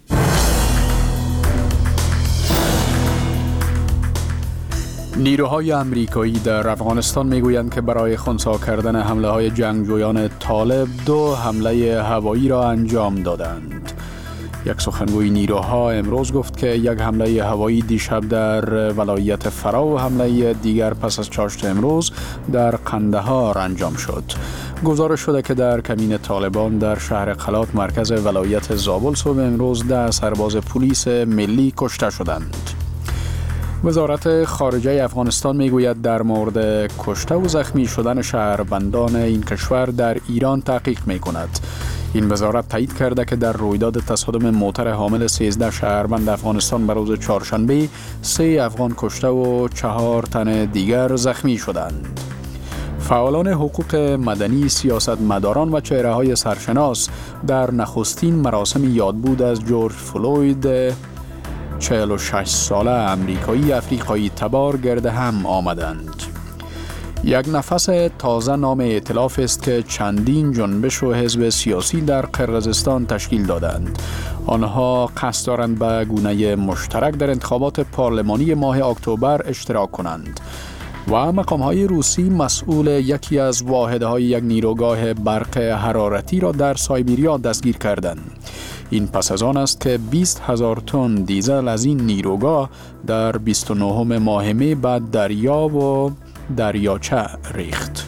C: نیروهای امریکایی در افغانستان میگویند که برای خنثی کردن حمله های جنگجویان طالب دو حمله هوایی را انجام دادند. یک سخنگوی نیروها امروز گفت که یک حمله هوایی دیشب در ولایت فرا و حمله دیگر پس از چاشت امروز در قندهار انجام شد. گزارش شده که در کمین طالبان در شهر قلات مرکز ولایت زابل صبح امروز ده سرباز پلیس ملی کشته شدند. وزارت خارجه افغانستان میگوید در مورد کشته و زخمی شدن شهروندان این کشور در ایران تحقیق میکند. این وزارت تایید کرده که در رویداد تصادم موتر حامل سیزده شهروند افغانستان بر روز چهارشنبه سه افغان کشته و چهار تن دیگر زخمی شدند. فعالان حقوق مدنی، سیاستمداران و چهره‌های سرشناس در نخستین مراسم یادبود از جورج فلوید چهل و شش ساله امریکایی افریقایی تبار گرد هم آمدند. یک نفس تازه نام ائتلاف است که چندین جنبش و حزب سیاسی در قرقیزستان تشکیل دادند. آنها قصد دارند به گونه مشترک در انتخابات پارلمانی ماه اکتبر اشتراک کنند. و مقام‌های روسی مسئول یکی از واحدهای یک نیروگاه برق حرارتی را در سایبریا دستگیر کردند. این پس از آن است که بیست هزار تن دیزل از این نیروگاه در بیست و نهم ماه می به دریا و دریاچه ریخت.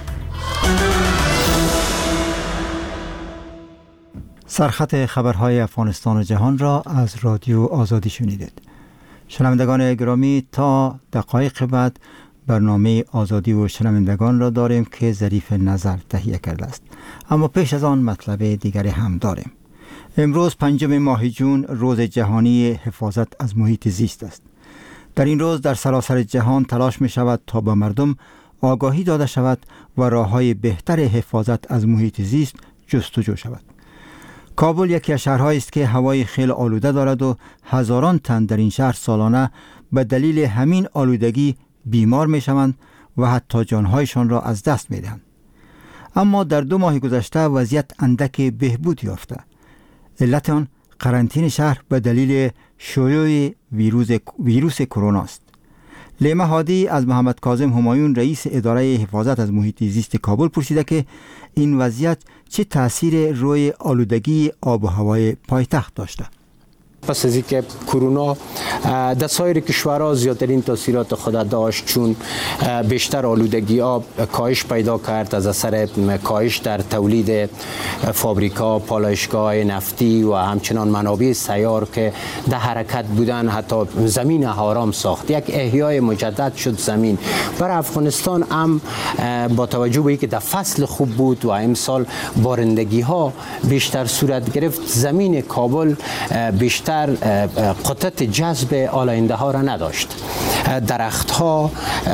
A: سرخط خبرهای افغانستان و جهان را از رادیو آزادی شنیدید. شنوندگان گرامی، تا دقایق بعد برنامه آزادی و شنوندگان را داریم که ظریف نظر تهیه کرده است. اما پیش از آن مطلب دیگری هم داریم. امروز پنجم ماه جون روز جهانی حفاظت از محیط زیست است. در این روز در سراسر جهان تلاش می شود تا به مردم آگاهی داده شود و راه‌های بهتر حفاظت از محیط زیست جستجو شود. کابل یکی از شهرهایی است که هوای خیلی آلوده دارد و هزاران تن در این شهر سالانه به دلیل همین آلودگی بیمار می شوند و حتی جانهایشان را از دست می دهند. اما در دو ماه گذشته وضعیت اندک بهبود یافته. علت آن قرنطینه شهر به دلیل شیوع ویروس ویروس کرونا است. لیما هادی از محمد کاظم همایون رئیس اداره حفاظت از محیط زیست کابل پرسیده که این وضعیت چه تأثیر روی آلودگی آب و هوای پایتخت داشته.
K: پس از اینکه کرونا در سایر کشورها زیادترین تاثیرات خود داشت، چون بیشتر آلودگی آب کاهش پیدا کرد از اثر کاهش در تولید فابریکا، پالایشگاه نفتی و همچنان منابع سیار که در حرکت بودن، حتی زمین حرام ساخت. یک احیای مجدد شد زمین. برای افغانستان هم با توجه به اینکه در فصل خوب بود و امسال بارندگی ها بیشتر صورت گرفت، زمین کابل بیشتر قدرت جذب آلاینده ها را نداشت. درخت ها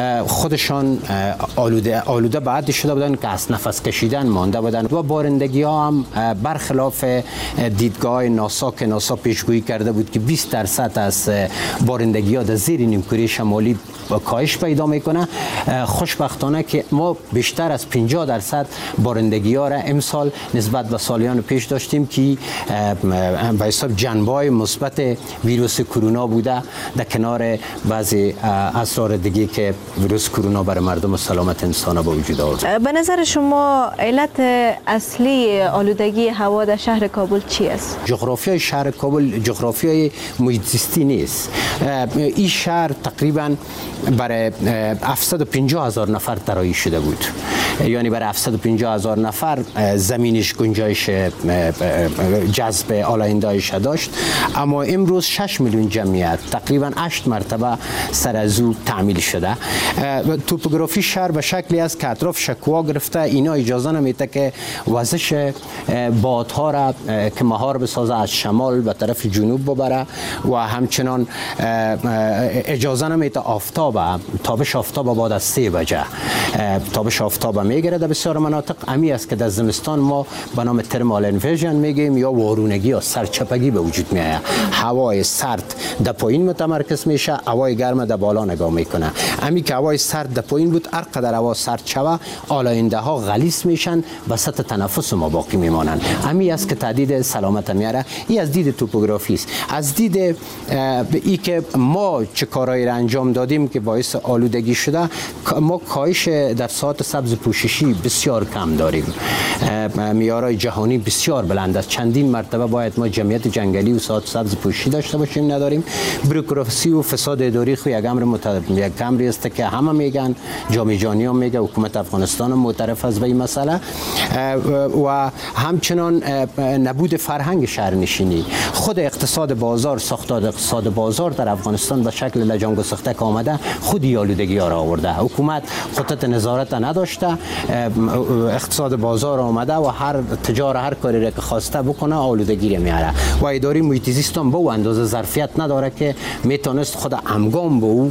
K: خودشان آلوده آلوده بعد شده بودن که از نفس کشیدن مانده بودن و بارندگی ها هم برخلاف دیدگاه ناسا که ناسا پیشگویی کرده بود که بیست درصد از بارندگی ها در زیر نیمکره شمالی کاهش پیدا میکنه، خوشبختانه که ما بیشتر از پنجاه درصد بارندگی ها را امسال نسبت به سالیان پیش داشتیم که به حساب جنبه‌های مثبت ویروس کرونا بوده، در کنار بعضی اسرار دیگه که ویروس کرونا برای مردم و سلامت انسان با وجود آورد.
F: به نظر شما علت اصلی آلودگی هوا در شهر کابل چی است؟
K: جغرافیای شهر کابل جغرافیای محیط زیستی نیست. این شهر تقریبا برای هفتصد و پنجاه هزار نفر طراحی شده بود، یعنی برای هفتصد و پنجاه هزار نفر زمینش گنجایش جذب آلاینده‌اش داشت، اما امروز شش میلیون جمعیت تقریبا هشت مرتبه سر از او تعمیل شده. توپوگرافی شهر به شکلی است که اطراف شکوا گرفته، اینا اجازه نمیده که وزش بادها را که مهار بسازه از شمال به طرف جنوب ببره و همچنان اجازه نمیده آفتاب تابش آفتاب بعد از سه بجه تابش آفتاب میگیره. در بسیار مناطق امی است که در زمستان ما به نام ترمال انفیژن میگیم یا وارونگی یا سرچپگی به وجود میاد. هوای سرد در پایین متمرکز میشه، هوای گرم در بالا نگاه میکنه. امی که هوای سرد در پایین بود، هر قدر هوا سرد شوه آلاینده ها غلیظ میشن، وسط تنفس ما باقی میمانند. امی است که تهدید سلامت میاره. این از دید توپوگرافی است. از دید ای که ما چه کارهایی را انجام دادیم که باعث آلودگی شده، ما کاهش در ساعت سبز پوششی بسیار کم داریم. معیارهای جهانی بسیار بلند است. چندین مرتبه باید ما جمعیت جنگلی و ساعت سبز پوششی داشته باشیم، نداریم. بروکراسی و فساد اداری خو یک امر مت... یک امری است که همه میگن، جامعه جهانی هم میگه، حکومت افغانستان هم معترف است به این مسئله و همچنان نبود فرهنگ شهرنشینی. خود اقتصاد بازار، ساختار اقتصاد بازار در افغانستان به شکل لجان گسخته که آمده خودی آلودگی ها را آورده. حکومت خطط نظارت نداشته، اقتصاد بازار آمده و هر تجار هر کاری را که خواسته بکنه آلودگی را میاره و اداره محیط زیست هم به او اندازه ظرفیت نداره که میتونست خود همگام به او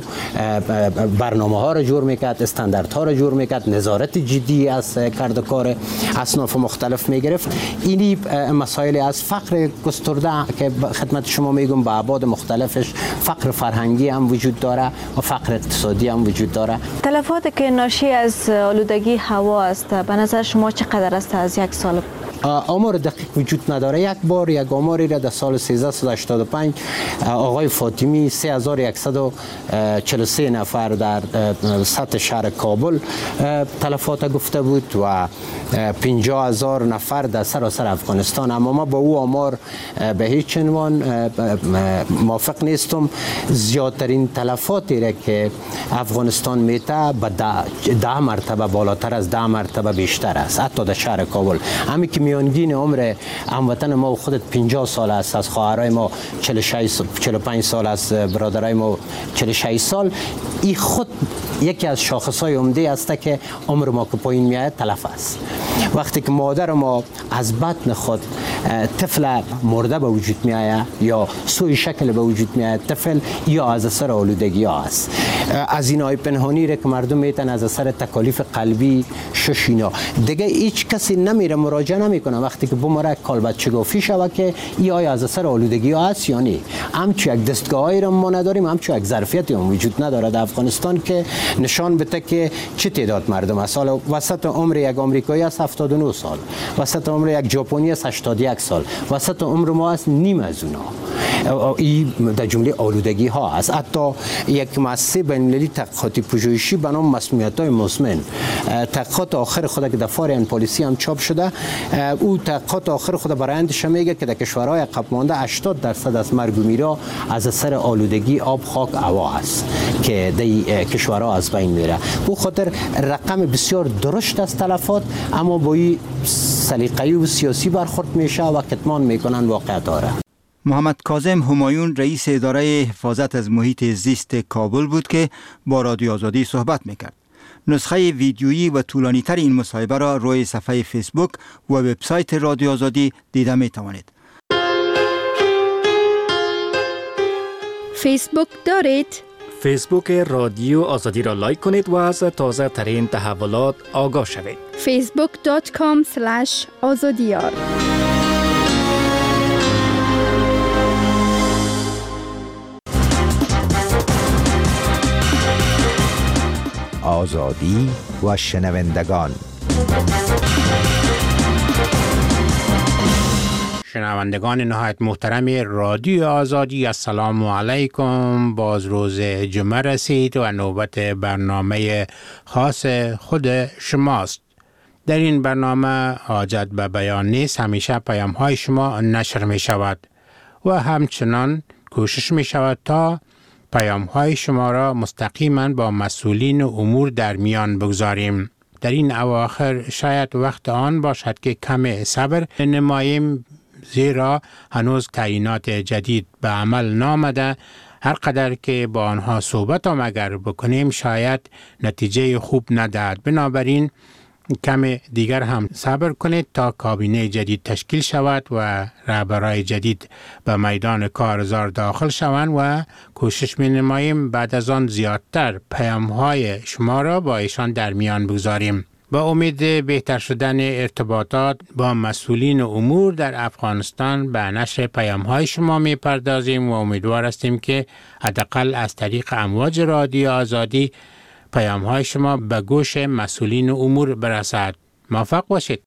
K: برنامه ها را جور میکرد، استانداردها را جور میکرد، نظارت جدی از کرد و کار اصناف مختلف میگرفت. اینی مسائل از فقر گسترده که خدمت شما میگم به ابعاد مختلفش، فقر فرهنگی هم وجود داره و فقر اقتصادی هم وجود داره.
F: تلفات که ناشی از آلودگی هوا است به نظر شما چقدر است از یک سال؟
K: آمار دقیق وجود نداره. یک بار یک آماری را در سال سیزده هشتاد و پنج آقای فاطمی سه هزار و صد و چهل و سه نفر در سطح شهر کابل تلفات گفته بود و پنجاه هزار نفر در سراسر افغانستان. اما ما با او آمار به هیچ عنوان موافق نیستم. زیادترین تلفاتی را که افغانستان میته به ده مرتبه بالاتر از ده مرتبه بیشتر است، حتی در شهر کابل. همین که میانگین عمر هموطن ما و خودت پنجاه سال است، از خواهرای ما چهل و شش چهل و پنج سال است، برادرای ما چهل و شش سال. این خود یکی از شاخصهای عمده است که عمر ما که پایین میاد تلف است. وقتی که مادر ما از بطن خود طفل مرده به وجود میآید یا سوی شکل به وجود میآید طفل، یا از اثر آلودگی ها است. از اینای پنهانی را که مردم میتن از اثر تکالیف قلبی ششینا دیگه هیچ کسی نمیره مراجعه نمیکنه وقتی که بمره کالبدچگافی شوه که ای آیا از اثر آلودگی ها است یا نه. همچون یک دستگاهی را ما نداریم، همچون یک ظرفیتی هم وجود نداره در افغانستان که نشان بده که چه تعداد مردم است. حالا وسط عمر یک آمریکایی است هفتاد و نه سال، وسط عمر یک ژاپنی است هشتاد و یک سال، وسط عمر ما است نیم از اونا. این در جمله آلودگی ها است. حتی یک مؤسسه بین‌المللی تحقیقات پژوهشی به نام مسمومیت‌های مزمن، تحقیقات آخر خود که در فارین پالیسی هم چاپ شده، او تحقیقات آخر خود برآیندش میگه که در کشورهای عقب مانده هشتاد درصد از مرگ و میرا از اثر آلودگی آب، خاک، هوا است که در کشورها از بین میره. به خاطر رقم بسیار درشت از تلفات، اما با این سلیقه‌ای و سیاسی برخورد میشه و کتمان میکنن واقعیت داره.
A: محمد کاظم همایون رئیس اداره حفاظت از محیط زیست کابل بود که با رادیو آزادی صحبت میکرد. نسخه ویدیویی و طولانی تر این مصاحبه را روی صفحه فیسبوک و وبسایت رادیو آزادی دیده می توانید.
B: فیسبوک دارید؟
G: فیسبوک رادیو آزادی را لایک کنید و از تازه ترین تحولات آگاه شوید.
B: فیسبوک دات کام اسلش آزادیار.
J: آزادی و شنوندگان، شنوندگان نهایت محترم رادیو آزادی، السلام علیکم. باز روز جمعه رسید و نوبت برنامه خاص خود شماست. در این برنامه حاجت به بیان نیست، همیشه پیام های شما نشر می شود و همچنان کوشش می شود تا پیام های شما را مستقیما با مسئولین امور در میان بگذاریم. در این اواخر شاید وقت آن باشد که کم صبر نماییم، زیرا هنوز تعیینات جدید به عمل نامده. هر قدر که با آنها صحبت هم اگر بکنیم شاید نتیجه خوب ندهد. بنابراین کم دیگر هم صبر کنید تا کابینه جدید تشکیل شود و رهبرای جدید به میدان کارزار داخل شوند و کوشش می نماییم بعد از آن زیادتر پیام های شما را با ایشان در میان بگذاریم. با امید بهتر شدن ارتباطات با مسئولین امور در افغانستان به نشر پیام های شما می پردازیم و امیدوار هستیم که حداقل از طریق امواج رادیو آزادی پیام های شما به گوش مسئولین امور برسد. موفق باشید.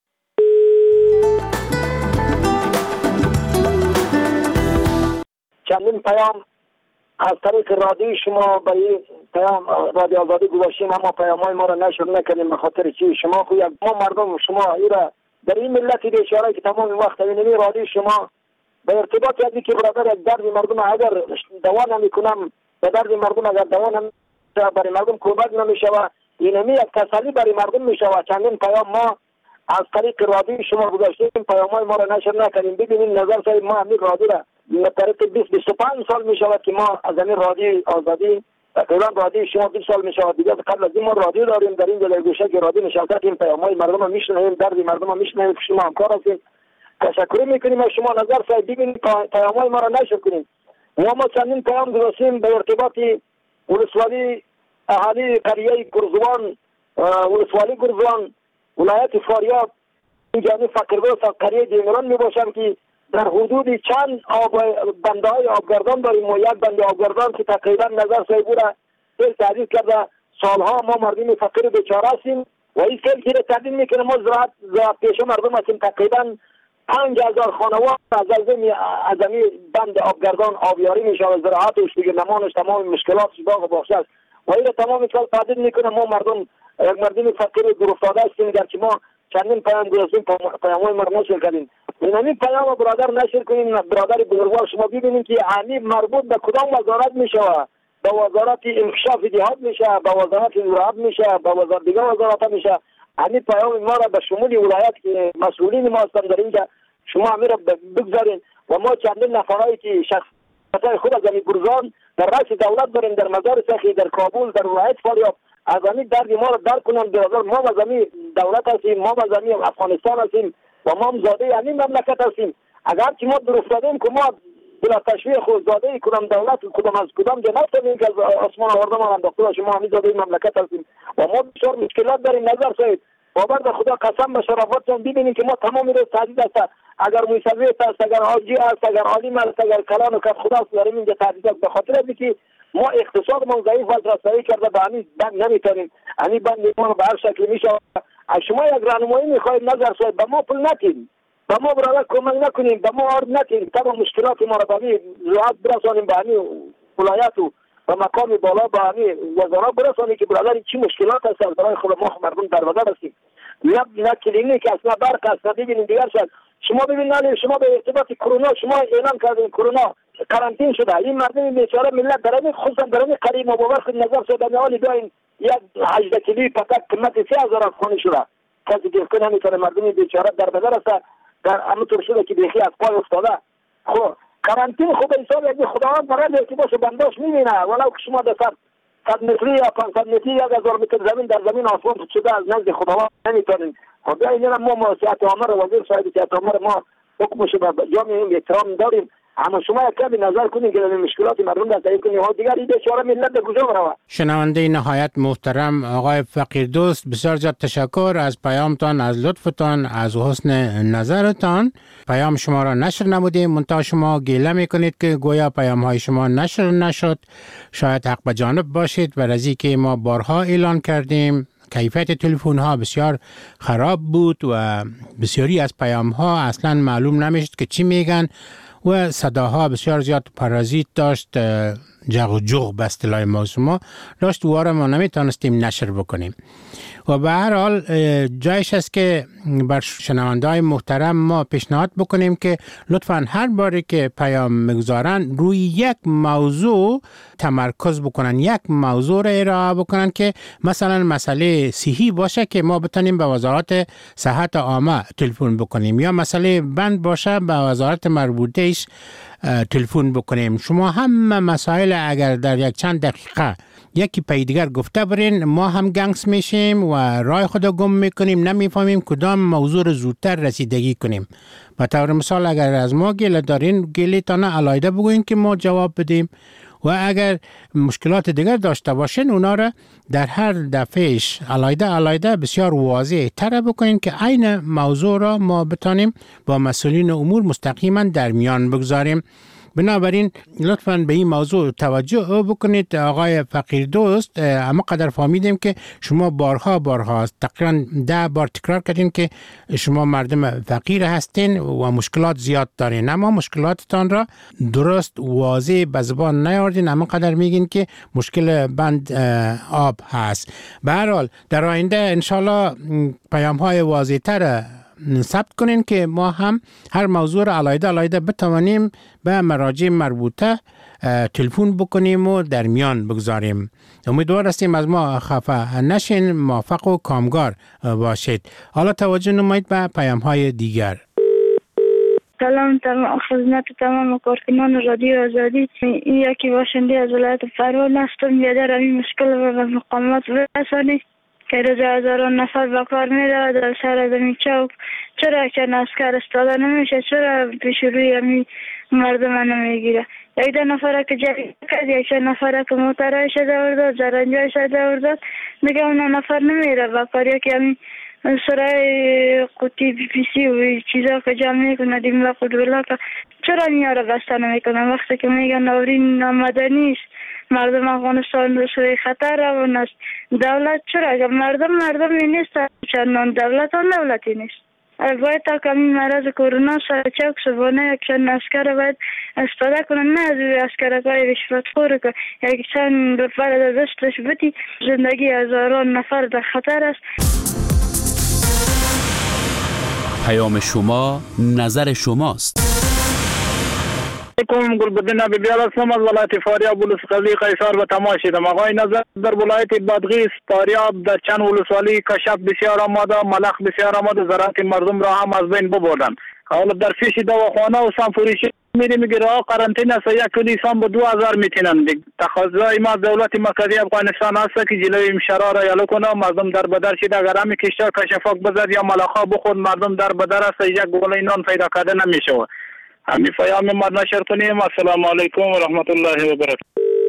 L: چندین پیام از طریق رادیو شما به این پیام رادیو آزادی گذاشتیم، اما پیام های ما را نشر نکنیم. به خاطر چی؟ شما خو یک ما مردم شما ایرا در این ملت بیچاره که تمام وقت این رادیو شما به ارتباط یادی که برادر یک درد مردم اگر دوا نمیکنم، به درد مردم اگر دوا نمی برای مردم کمک نمیشه و اینمی یک تسلی برای مردم میشه و چندین پیام ما از طریق رادیو شما گذاشتیم. پیام های ما را نشر نکنیم. ببینید نظر صاحب، ما همین رادیو را طریق بیست بیست و پنج سال می شود که ما از همین رادیو آزادی تقریبا رادیو شما بیست سال می شود دیگه. قبل از این ما رادیو داریم در این جلوی گوشه که رادیو نشسته این پیام های مردم را میشنویم، درد مردم را میشنویم. شما همکار هستید، تشکر میکنیم از شما. نظر صاحب ببینید پیام های ما را نشر کنیم. ما ما چندین پیام گذاشتیم به ارتباط ولسوالی اهالی قریه گرزوان، ولسوالی گرزوان، ولایت فاریاب، اینجانی فقیرگوست از قریه دیمران می باشم که در حدود چند آب بنده های آبگردان داریم و یک بنده آبگردان که تقریبا نظر صاحب را فیل تحریف کرده. سالها ما مردم فقیر بیچاره هستیم و این فیل که را تحریف میکنه. ما زراعت زراعت پیشه مردم هستیم، تقریبا پنج هزار خانوار از از این بند آبگردان آبیاری میشه و زراعتش دیگه نمانش تمام مشکلاتش باغ و باغچه است و این تمام سال تحریف میکنه. ما مردم یک مردم فقیر دور افتاده هستیم، گرچه ما چندین پیام گذاشتیم پیام های ما را نشر کردیم. این پیام برادر نشر کنیم. برادر بزرگوار شما ببینیم که همی مربوط به کدام وزارت میشه، به وزارت انکشاف دیهات میشه، به وزارت زراعت میشه، به وزارت دیگه وزارت میشه. همی پیام ما را به شمول ولایت که مسئولین ما هستند در اینجا شما همی را بگذارین و ما چندین نفرایی که شخصیت خود از همی گرزان در رأس دولت داریم، در مزار سخی، در کابل، در ولایت فاریاب، از همی درد ما را درک کنم. برادر ما از همی دولت هستیم، ما از همی افغانستان هستیم و ما هم زاده همین مملکت هستیم. اگر که ما در افتادیم که ما بلا تشویق خود زاده کنم دولت کدام از کدام جناب تبین که از آسمان آورده ما انداخته شما همین زاده مملکت هستیم و ما بسیار مشکلات داریم. نظر صاحب باور به خدا قسم به شرافتتون ببینید که ما تمام روز تهدید است. اگر موسویت است، اگر حاجی است، اگر عالم است، اگر کلان و کف خدا است، داریم اینجا تهدید است. به خاطر از اینکه ما اقتصاد ما ضعیف و رسایی کرده به همین بند نمیتونیم. همین بند ما به هر شکلی میشه. از شما یک راهنمایی میخواهیم نظر صاحب، به ما پول نتیم، به ما برادر کمک نکنیم، به ما آرد نتیم، تا مشکلات ما را به همین زراعت برسانیم، به همین ولایت و به مقام بالا به همین وزارت برسانیم که برادر چی مشکلات هست از برای خود ما مردم در بدر هستیم. نه نه کلینیک است، نه برق است، نه ببینید دیگر شد. شما ببینید شما به ارتباط کرونا شما اعلام کردین کرونا کارانتین شده. این مردم بیچاره ملت در این خصوصا در این قریب ما باور خود نظر شده نهالی بیاین یک هجده کیلویی فقط قیمت سه هزار افغانی شده. کسی که کنه نمیتونه. مردم بیچاره در بدر است، در همونطور شده که بیخی از پای افتاده. خب کارانتین خود حساب یک خداوند برای ارتباط بنداش میبینه، ولو که شما در صد متری یا پانصد متری یا هزار متر زمین در زمین آسمان شده از نزد خداوند نمیتونیم. خب اینا ما ما سیاست عامر وزیر صاحب سیاست عامر ما حکمش به جا می‌گیریم، احترام داریم. اما شما یک کمی نظر کنید که مشکلات مردم را تعیین کنید و دیگر این بیچاره ملت به کجا بروه.
J: شنونده نهایت محترم آقای فقیردوست، بسیار زیاد تشکر از پیامتان، از لطفتان، از حسن نظرتان. پیام شما را نشر نمودیم، منتها شما گله میکنید که گویا پیام های شما نشر نشد. شاید حق به جانب باشید و از اینکه ما بارها اعلان کردیم کیفیت تلفن ها بسیار خراب بود و بسیاری از پیام ها اصلا معلوم نمیشد که چی میگن و صداها بسیار زیاد پارازیت داشت، جغ و جغ به اصطلاح ما داشت و ما نمیتونستیم نشر بکنیم. و به هر حال جایش است که بر شنونده‌های محترم ما پیشنهاد بکنیم که لطفاً هر باری که پیام میگذارن روی یک موضوع تمرکز بکنن، یک موضوع را ارائه بکنن که مثلا مسئله صحی باشه که ما بتونیم به وزارت صحت عامه تلفن بکنیم، یا مسئله بند باشه به وزارت مربوطه‌اش تلفن بکنیم. شما هم مسائل اگر در یک چند دقیقه یکی پای دیگر گفته برین، ما هم گنگس میشیم و راه خود گم میکنیم، نمیفهمیم کدام موضوع رو زودتر رسیدگی کنیم. به طور مثال اگر از ما گله دارین، گله تانه علایده بگوین که ما جواب بدیم، و اگر مشکلات دیگر داشته باشین اونا را در هر دفعهش علایده علایده بسیار واضح تر بکنین که عین موضوع را ما بتانیم با مسئولین امور مستقیما در میان بگذاریم. بنابراین لطفاً به این موضوع توجه بکنید. آقای فقیر دوست، اما قدر فهمیدیم که شما بارها بارها تقریباً ده بار تکرار کردین که شما مردم فقیر هستین و مشکلات زیاد دارین، اما مشکلاتتان را درست واضح به زبان نیاوردین، اما قدر میگین که مشکل بند آب هست. به هر حال در آینده انشالله پیام های واضح تر ثبت کنین که ما هم هر موضوع را علایده علایده بتوانیم به مراجع مربوطه تلفن بکنیم و در میان بگذاریم. امیدوار هستیم از ما خفه نشین، موفق و کامگار باشید. حالا توجه نمایید به پیام های دیگر.
D: سلام تمام خدمت تمام کارکنان رادیو آزادی. این یکی باشنده از ولایت فرول هستم. یادر این مشکل و مقامات برسانی که روز هزاران نفر با کار میره در سر زمین چوک. چرا که نسکر استاده نمیشه؟ چرا پیش روی همی مردم نمیگیره؟ یک ده نفره که جایی کرد، یک ده نفره که موترهایش دور داد، زرنجایش دور داد، دیگه اون نفر نمیره با کار. یکی همی سرای قوطی بی پی سی و چیزا که جمع میکنه دیملا قدولا که چرا نیاره بسته نمیکنه؟ وقتی که میگن نورین آمدنی است، مردم افغانستان رو سوی خطر روان است. دولت چرا؟ اگر مردم مردمی نیست، چندان دولت هم دولتی نیست. باید تا کمی مرض کرونا سرچوک سبانه یک چند اسکر باید استفاده کنن، نه از اسکرکای رشوت خور که یک چند بفر در دستش بتی. زندگی هزاران نفر در خطر است.
H: پیام شما نظر شماست.
I: علیکم گلبدین ابی بیال هستم از ولایت فاریاب ولسوالی قیصر و تماشیدم. آقای نظر در ولایت بادغیس فاریاب در چند ولسوالی کشف بسیار آمده، ملخ بسیار آمده، زراعت مردم را هم از بین ببردن. حالا در پیش دواخانه و سانفوریشی میری میگیره قرنطینه است، یک کلی انسان به دو هزار میتینن. تقاضای ما دولت مرکزی افغانستان است که جلوی مشرا را یالو کنه، مردم در بدر شده، اگر همین کشتا کشفاک بزد یا ملخا بخورد مردم در بدر است، یک گوله نان پیدا کرده نمیشه. همین پیام ما نشر کنیم. السلام علیکم و رحمت الله و برکاته.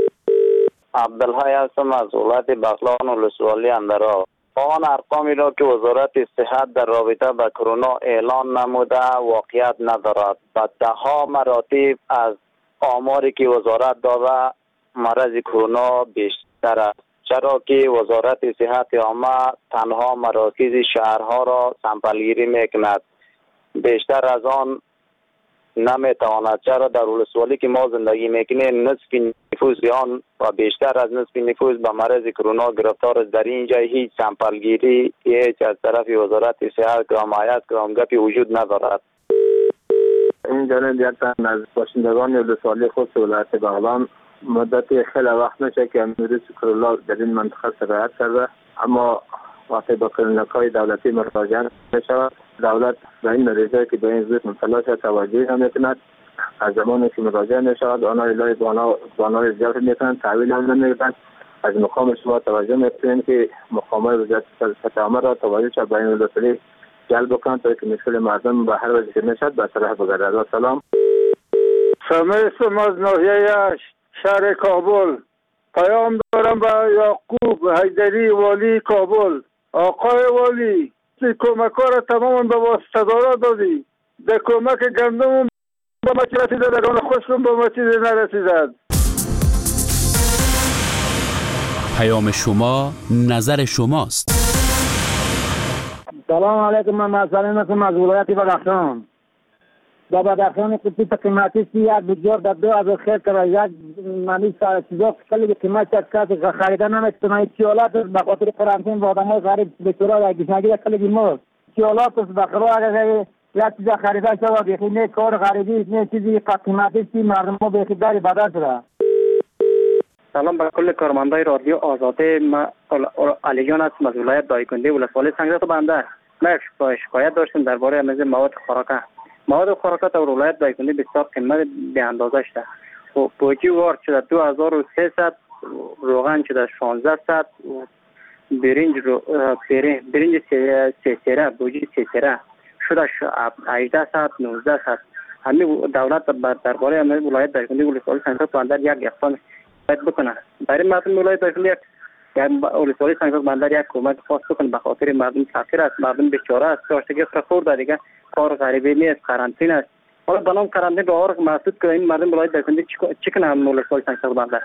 M: عبدالحی هستم از ولایت بغلان ولسوالی اندرا. آن ارقامی را که وزارت صحت در رابطه با کرونا اعلان نموده واقعیت ندارد. با ده ها مراتب از آماری که وزارت داده مرض کرونا بیشتر است، چرا که وزارت صحت عامه تنها مراکز شهرها را سمپلگیری میکند، بیشتر از آن نمیتواند. چرا در ولسوالی که ما زندگی میکنیم نصف نفوس آن و بیشتر از نصف نفوس به مرض کرونا گرفتار است. در اینجا هیچ سمپلگیری هیچ از طرف وزارت صحت گرامایت گرامگپی وجود ندارد.
V: این جانب یک تن از باشندگان ولسوالی خود ولایت بغلان مدتی خیلی وقت میشه که ویروس کرونا در این منطقه سرایت کرده، اما وقتی با کلینیک‌های دولتی مراجعه میشود دولت به این مریضایی که به این زود مبتلا شده توجه نمیکند. از زمانی که مراجعه میشود آنها الهی بانای زیاد میکنند، تحویل هم نمیدهند. از مقام شما توجه میکنیم که مقامات وزارت صحت عامه را توجه شد به این ولسوالی جلب کنند تا که مشکل مردم به هر وجه که میشد به صلاح بگردد. سلام.
X: سمیستم از ناحیه شهر کابل. پیام دارم به یعقوب حیدری والی کابل. آقای والی کمک ها را تماما به واسطه‌دارا دادی. به کمک گندم به ما چی رسیده، دگان خوشم به ما چیزی نرسیدد.
H: پیام شما نظر شماست.
L: سلام علیکم. من مسئله هستم از ولایت بدخشان. در بدخشان قطعی قیمتی سی یک بجار در دو از خیر کرد یک منی چیزا کلی قیمت کرد خریدن نمیتونه. چیالات به خاطر قرنطین و آدمای غریب به طور گشنگی کلی بیمار چیالات بخرا اگر یک چیز خریدن شود بخی نه کار غریبی نه چیزی قیمتی سی مردم بخی داری بدل شده.
N: سلام بر کل کارمندای رادیو آزاده. ما علی جان هستم از ولایت دایکنده ولسوالی سنگرات بنده. ما شکایت داشتیم درباره اندازه مواد خوراکه. مواد خوراکه در ولایت دایکنده بسیار قیمت به اندازه شده. و بوجی وار شده دو هزار و سیصد، روغن شده شانزده صد، برنج رو برنج سه سره بوجی سه سره شده هجده صد نوزده صد. همین دولت درباره ولایت دایکنده ولسوالی سنگرات بنده یک اقدام بکنه. برای مردم ولایت دایکنده یک ولسوالی سنگرات بنده یک کمک خاص بکنه. به خاطر مردم فقیر است، مردم بیچاره است، داشتگی خورده دیگه کار غریبی نیست، قرنطینه است. حالا بنام قرنطینه رو آور محدود کنه. این مردم ولایت دایکنده چی کنه؟ هم ولسوالی سنگرات بنده.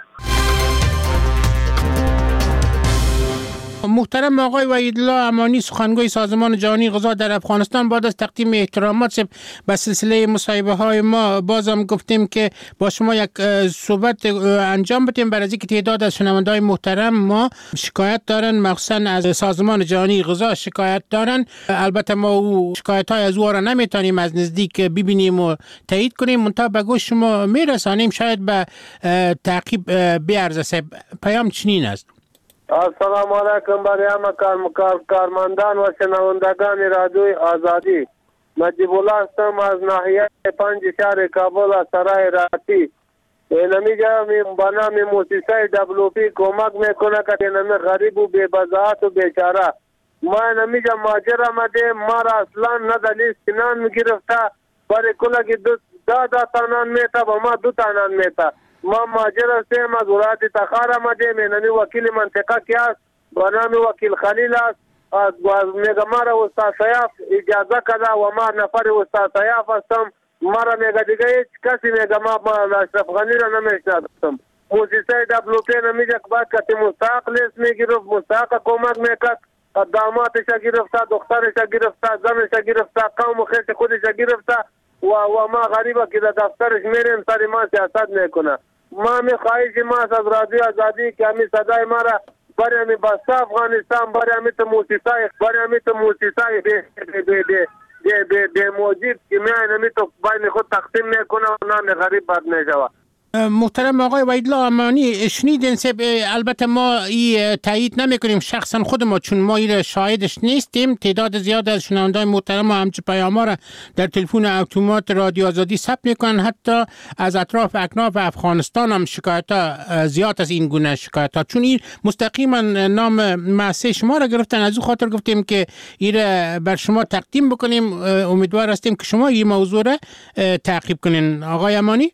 J: محترم آقای وحیدالله امانی، سخنگوی سازمان جهانی غذا در افغانستان، بعد از تقدیم احترامات به سلسله مصاحبه های ما بازم گفتیم که با شما یک صحبت انجام بدیم برای اینکه تعداد از شنونده‌های محترم ما شکایت دارن، مخصوصا از سازمان جهانی غذا شکایت دارن. البته ما او شکایت های از او را نمیتونیم از نزدیک ببینیم و تایید کنیم، منتها به گوش شما میرسانیم، شاید به تعقیب بیارزه. پیام چنین است:
T: السلام علیکم برای همه کار کارمندان و شنوندگان رادیوی آزادی. نجیب الله هستم از ناحیه پنج شهر کابل از سرای راتی. اینمیجا می بنامی موسیقی دبلو پی کمک میکنه که اینمی غریب و بی‌بضاعت و بیچاره. ما اینمیجا ماجر آمده، ما را اصلا نه دلیل سنان میگرفته، برای کلا که دو دا دا تانان میتا و ما دو تانان میتا. ما ماجر هستیم از ولایت تخار آمدیم. اینمی وکیل منطقه که است و نامی وکیل خلیل است. از میگه ما را استاد سیاف اجازه کده و ما نفر استاد سیاف هستم. ما را میگه دیگه هیچ کسی میگه ما اشرف غنی را نمیشناسم. موسیقی دبلوپی نمیگه که باید کتی مستحق لیست میگرفت، مستحق کمک میکرد، داماتش گرفته، دخترش گرفته، زنش گرفته، قوم خیش خودش گرفته و و ما غریبه که در دفترش میریم سر ما سیاست میکنه. ما می خواهش ما از رادیو آزادی که همی صدای ما را برای همی بسته افغانستان، برای همی تو موسیقی برای همی تو موسیقی بی بی بی بی بی بی موجود که می همی تو بین خود تقسیم میکنه و نام غریب بد میشوه.
J: محترم آقای وحیدالله امانی، شنیدین سب البته ما ای تایید نمی کنیم شخصا خود ما، چون ما ای شاهدش نیستیم. تعداد زیاد از شنوندای محترم همچه پیام ها را در تلفن اتومات رادیو آزادی ثبت میکنن. حتی از اطراف اکناف افغانستان هم شکایت ها زیاد از این گونه شکایت ها، چون این مستقیما نام مؤسسه شما را گرفتن. از او خاطر گفتیم که این بر شما تقدیم بکنیم. امیدوار هستیم که شما این موضوع را تعقیب کنین. آقای امانی.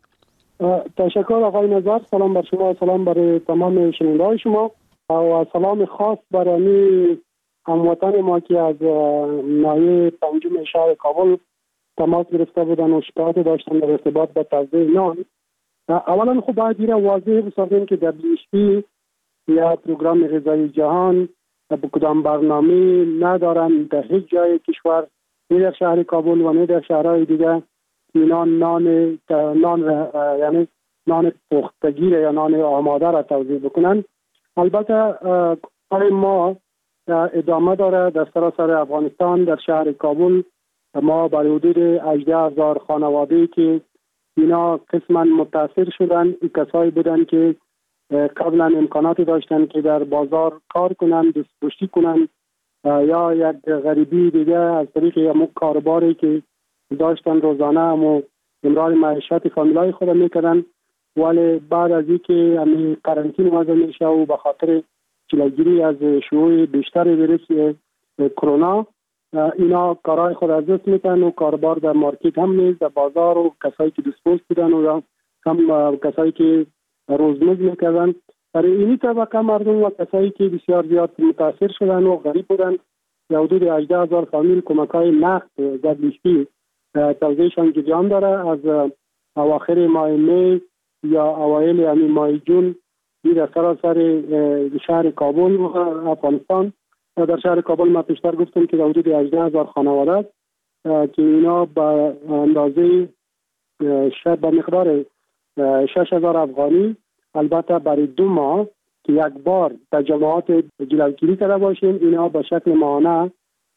O: تشکر آقای نظر. سلام بر شما، سلام برای تمام شنونده‌های شما و سلام خاص برای هموطن ما که از ناحیه پنجم شهر کابل تماس گرفته بودن و شکایت داشتن در ارتباط با توزیع نان. اولا خب باید این واضح بسازیم که دبلیو اچ پی یا پروگرام غذایی جهان به کدام برنامه ندارن در هیچ جای کشور، نه در شهر کابل و نه در شهرهای دیگه، نان نان نان یعنی نان پختگی یا نان آماده را توزیع بکنن. البته کار ما ادامه داره در سراسر افغانستان. در شهر کابل ما برای حدود هجده هزار خانواده که اینا قسما متاثر شدن، کسایی بودن که قبلا امکاناتی داشتن که در بازار کار کنن، دستپوشی کنن یا یک غریبی دیگه از طریق یک کارباری که داشتن روزانه همو امرار معیشت فامیلای خود میکردن، ولی بعد از اینکه همین قرنطینه وضع میشه و به خاطر جلوگیری از شیوع بیشتر ویروس کرونا اینا کارهای خود از دست میتن و کاربار در مارکت هم نیست، در بازار و کسایی که دیسپوز بودن و هم کسایی که روزمز میکردن. برای اینی طبقه مردم و کسایی که بسیار زیاد متاثر شدن و غریب بودن، حدود هجده هزار فامیل کمک‌های نقد دبلیو توزیعشان جریان داره. از اواخر ماه می یا اوایل همین ماه جون در سراسر شهر کابل و افغانستان در شهر کابل ما پیشتر گفتم که حدود هجده هزار خانواده است که اینا به اندازه شاید به مقدار شش هزار افغانی البته برای دو ماه که یک بار تجمعات جلوگیری کرده باشیم، اینا به شکل ماهانه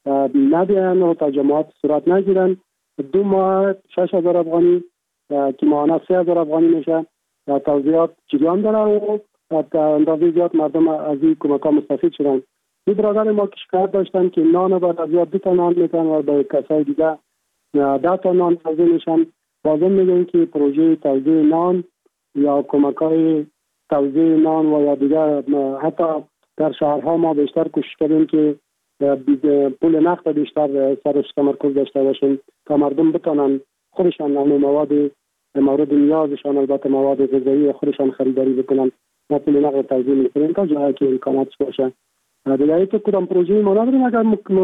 O: ندهن و تجمعات صورت نگیرن. دو ماه شش هزار افغانی که ماهانه سه هزار افغانی میشه توضیحات جریان داره و اندازه زیاد مردم از این کمک ها مستفید شدن. این برادر ما که شکایت داشتن که نان بعد از زیاد دو تا نان میتن و به کسای دیگه ده تا نان توزیع میشن. بازم میگن که پروژه توزیع نان یا کمک های توزیع نان و یا دیگه حتی در شهرها ما بیشتر کوشش کردیم که پول نقد بیشتر سرش تمرکز داشته باشیم تا مردم بتونن خودشان همه مواد مورد نیازشان البته مواد غذایی خودشان خریداری بکنن. ما پول نقد توزیع میکنیم تا جایی که امکانات باشه. دیگه تو کدام پروژه ما نداریم. اگر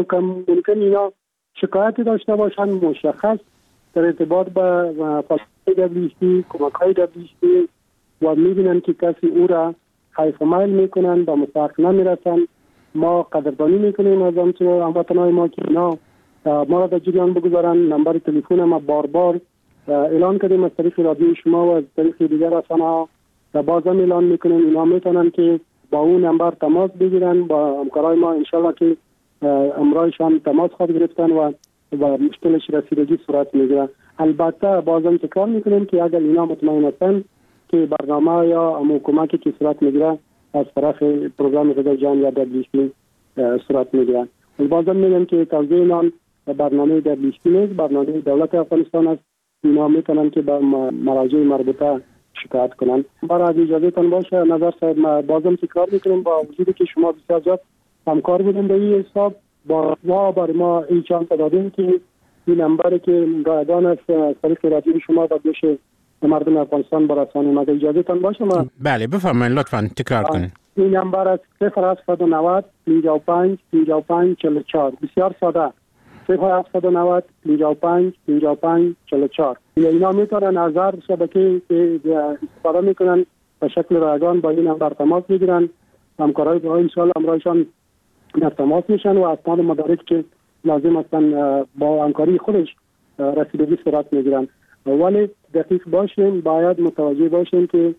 O: ممکن اینا شکایتی داشته باشن مشخص در ارتباط با پاسپورت دبلیوسی کمک های دبلیوسی و میبینن که کسی او را حیف مایل میکنن و مستحق نمیرسن، ما قدردانی میکنیم از هموطنان ما که اینا ما را در جریان بگذارن. نمبر تلفن ما بار بار اعلان کردیم از طریق رادیو شما و از طریق دیگر رسانه ها و بازم اعلان میکنیم اینا میتونن که با اون نمبر تماس بگیرن. با همکارای ما انشالله که امرایشان تماس خواهد گرفتن و و مشکلش رسیدگی صورت میگیره. البته بازم تکرار میکنیم که اگر اینا مطمئن هستن که برنامه یا امو کمکی که صورت میگیره از طرف پروگرام غذای جهانی یا دبلیوسی صورت میگیره. بازم میگم که توزیع نان برنامه دبلیوسی نیست، برنامه دولت افغانستان است. اینا میتونن که با مراجع مربوطه شکایت کنن. برای اجازه تان باشه نظر صاحب ما بازم تکرار میکنیم با وجودی که شما بسیار زیاد همکار بودین به این حساب با ما بر ما این چانس دادیم که این نمبری که رایگان است طریق رادیو شما با گوش مردم افغانستان برسانیم. اگه اجازه تان باشه ما
J: بله بفرمایید لطفا تکرار کنید.
O: این نمبر است صفر هفتصد و نود پنجاه و پنج پنجاه و پنج چهل و چهار. بسیار ساده صفر هفتصد و نود پنجاه و پنج پنجاه و پنج چهل و چهار. اینا میتونن از هر شبکه که استفاده میکنن به شکل رایگان با این نمبر تماس بگیرن. همکارای با ان شاء الله امرایشان در تماس میشن و اسناد مدارک که لازم هستن با همکاری خودش رسیدگی صورت میگیرن. ولی دقیق باشیم، باید متوجه باشیم که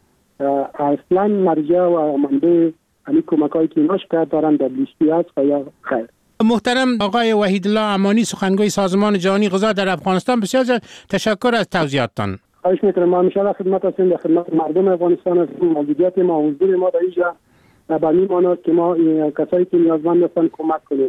O: اصلا مرجع و منبع همین کمکایی که اینا شکایت دارن دبلیوسی است و یا خیر.
J: محترم آقای وحیدالله امانی سخنگوی سازمان جهانی غذا در افغانستان، بسیار تشکر از توضیحاتتان.
O: خواهش می‌کنم. ما همیشه خدمت هستیم در خدمت مردم افغانستان هستیم. موجودیت ما حضور ما در اینجا به این معنی که ما کسایی که نیازمند هستن کمک کنیم.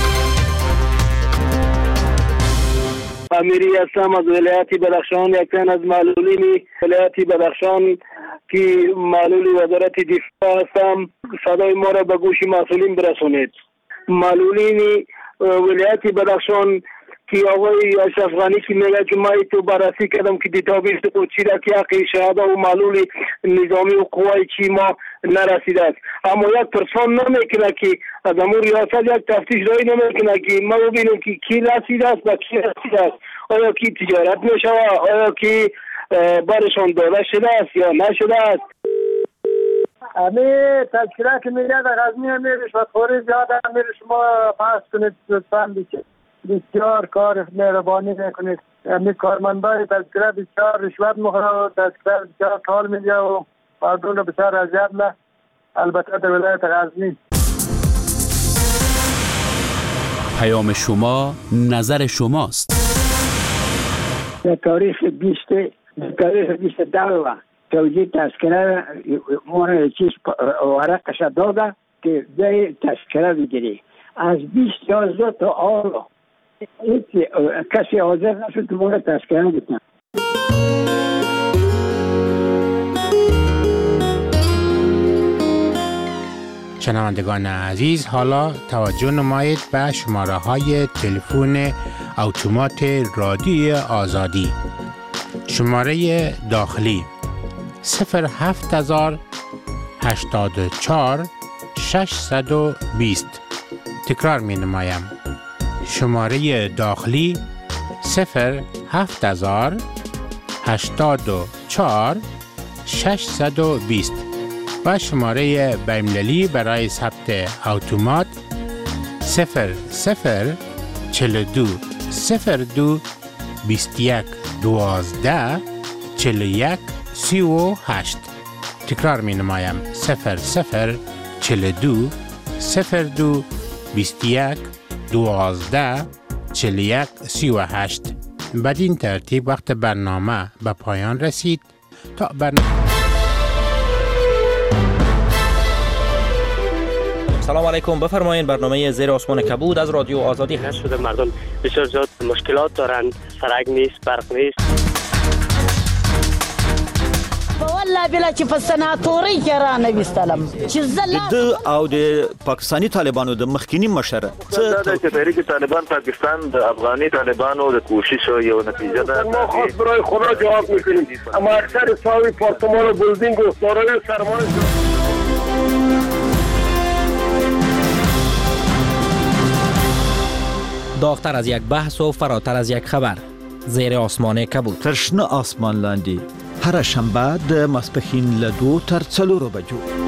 X: امیری هستم از ولایت بدخشان، یک تن از معلولین ولایت بدخشان که معلول وزارت دفاع هستم. صدای ما را به گوش مسئولین برسونید. معلولین ولایت بدخشان که آقای اشرف غنی که میگه که من تو بررسی کردم که دیتابیس و چی را که حق شهاده و معلول نظامی و قوای چی ما نرسیده است. اما یک پرسان نمیکنه که از امور ریاست یک تفتیش رای نمیکنه که ما ببینیم که کی رسیده است و کی رسیده است. آیا کی تجارت میشوه، آیا کی برشان داده شده است یا نشده است.
E: امی تذکره که میگه در غزنی همی رشوتخوری زیاده، همی شما پس کنید لطفاً بسیار کار مهربانی میکنید. امی کارمندای تذکره بسیار رشوت میخوره و تذکره بسیار کار میگه و مردم رو بسیار اذیت نه، البته در ولایت غزنی.
H: پیام شما نظر شماست.
P: در تاریخ بیست در تاریخ بیست دو توجیه تذکره مونه چیز ورقش داده که جای تذکره بگیری. از بیست یازده تا آلا کسی حاضر نشد که مونه تذکره بکنه.
J: شنوندگان عزیز، حالا توجه نمایید به شماره های تلفن اتومات رادیو آزادی. شماره داخلی صفر هفت هزار هشتاد و چهار ششصد و بیست. تکرار می نمایم. شماره داخلی صفر هفت هزار هشتاد و چهار ششصد و بیست و شماره بین‌المللی برای ثبت اتومات صفر صفر چهل و دو صفر دو بیست و یک دوازده چهل و یک سی و هشت. تکرار می نمایم صفر صفر چهل و دو صفر دو بیست و یک دوازده چهل و یک سی و هشت. بدین ترتیب وقت برنامه به پایان رسید. تا برنامه
Q: سلام علیکم، بفرمایید. برنامه زیر آسمان کبود از رادیو آزادی هست.
R: شده مردم بسیار زیاد مشکلات دارند، سرک نیست، برق نیست.
S: والله بلا چې په سناتوري کې را نه وستلم چې زله
U: او د پاکستانی طالبانو د مخکینی مشر
Y: څه د تحریک طالبان پاکستان د افغاني طالبانو د کوشش یو نتیجه ده.
X: ما خاص برای خدا جواب میکنیم، اما اکثر ساوی پارتمان و بلدینگ و دارای سرمایه
Q: داغتر از یک بحث و فراتر از یک خبر. زیر آسمان کبود.
U: ترشنه آسمان لاندی هر شنبه د ماسپښین له دوه تر څلورو بجو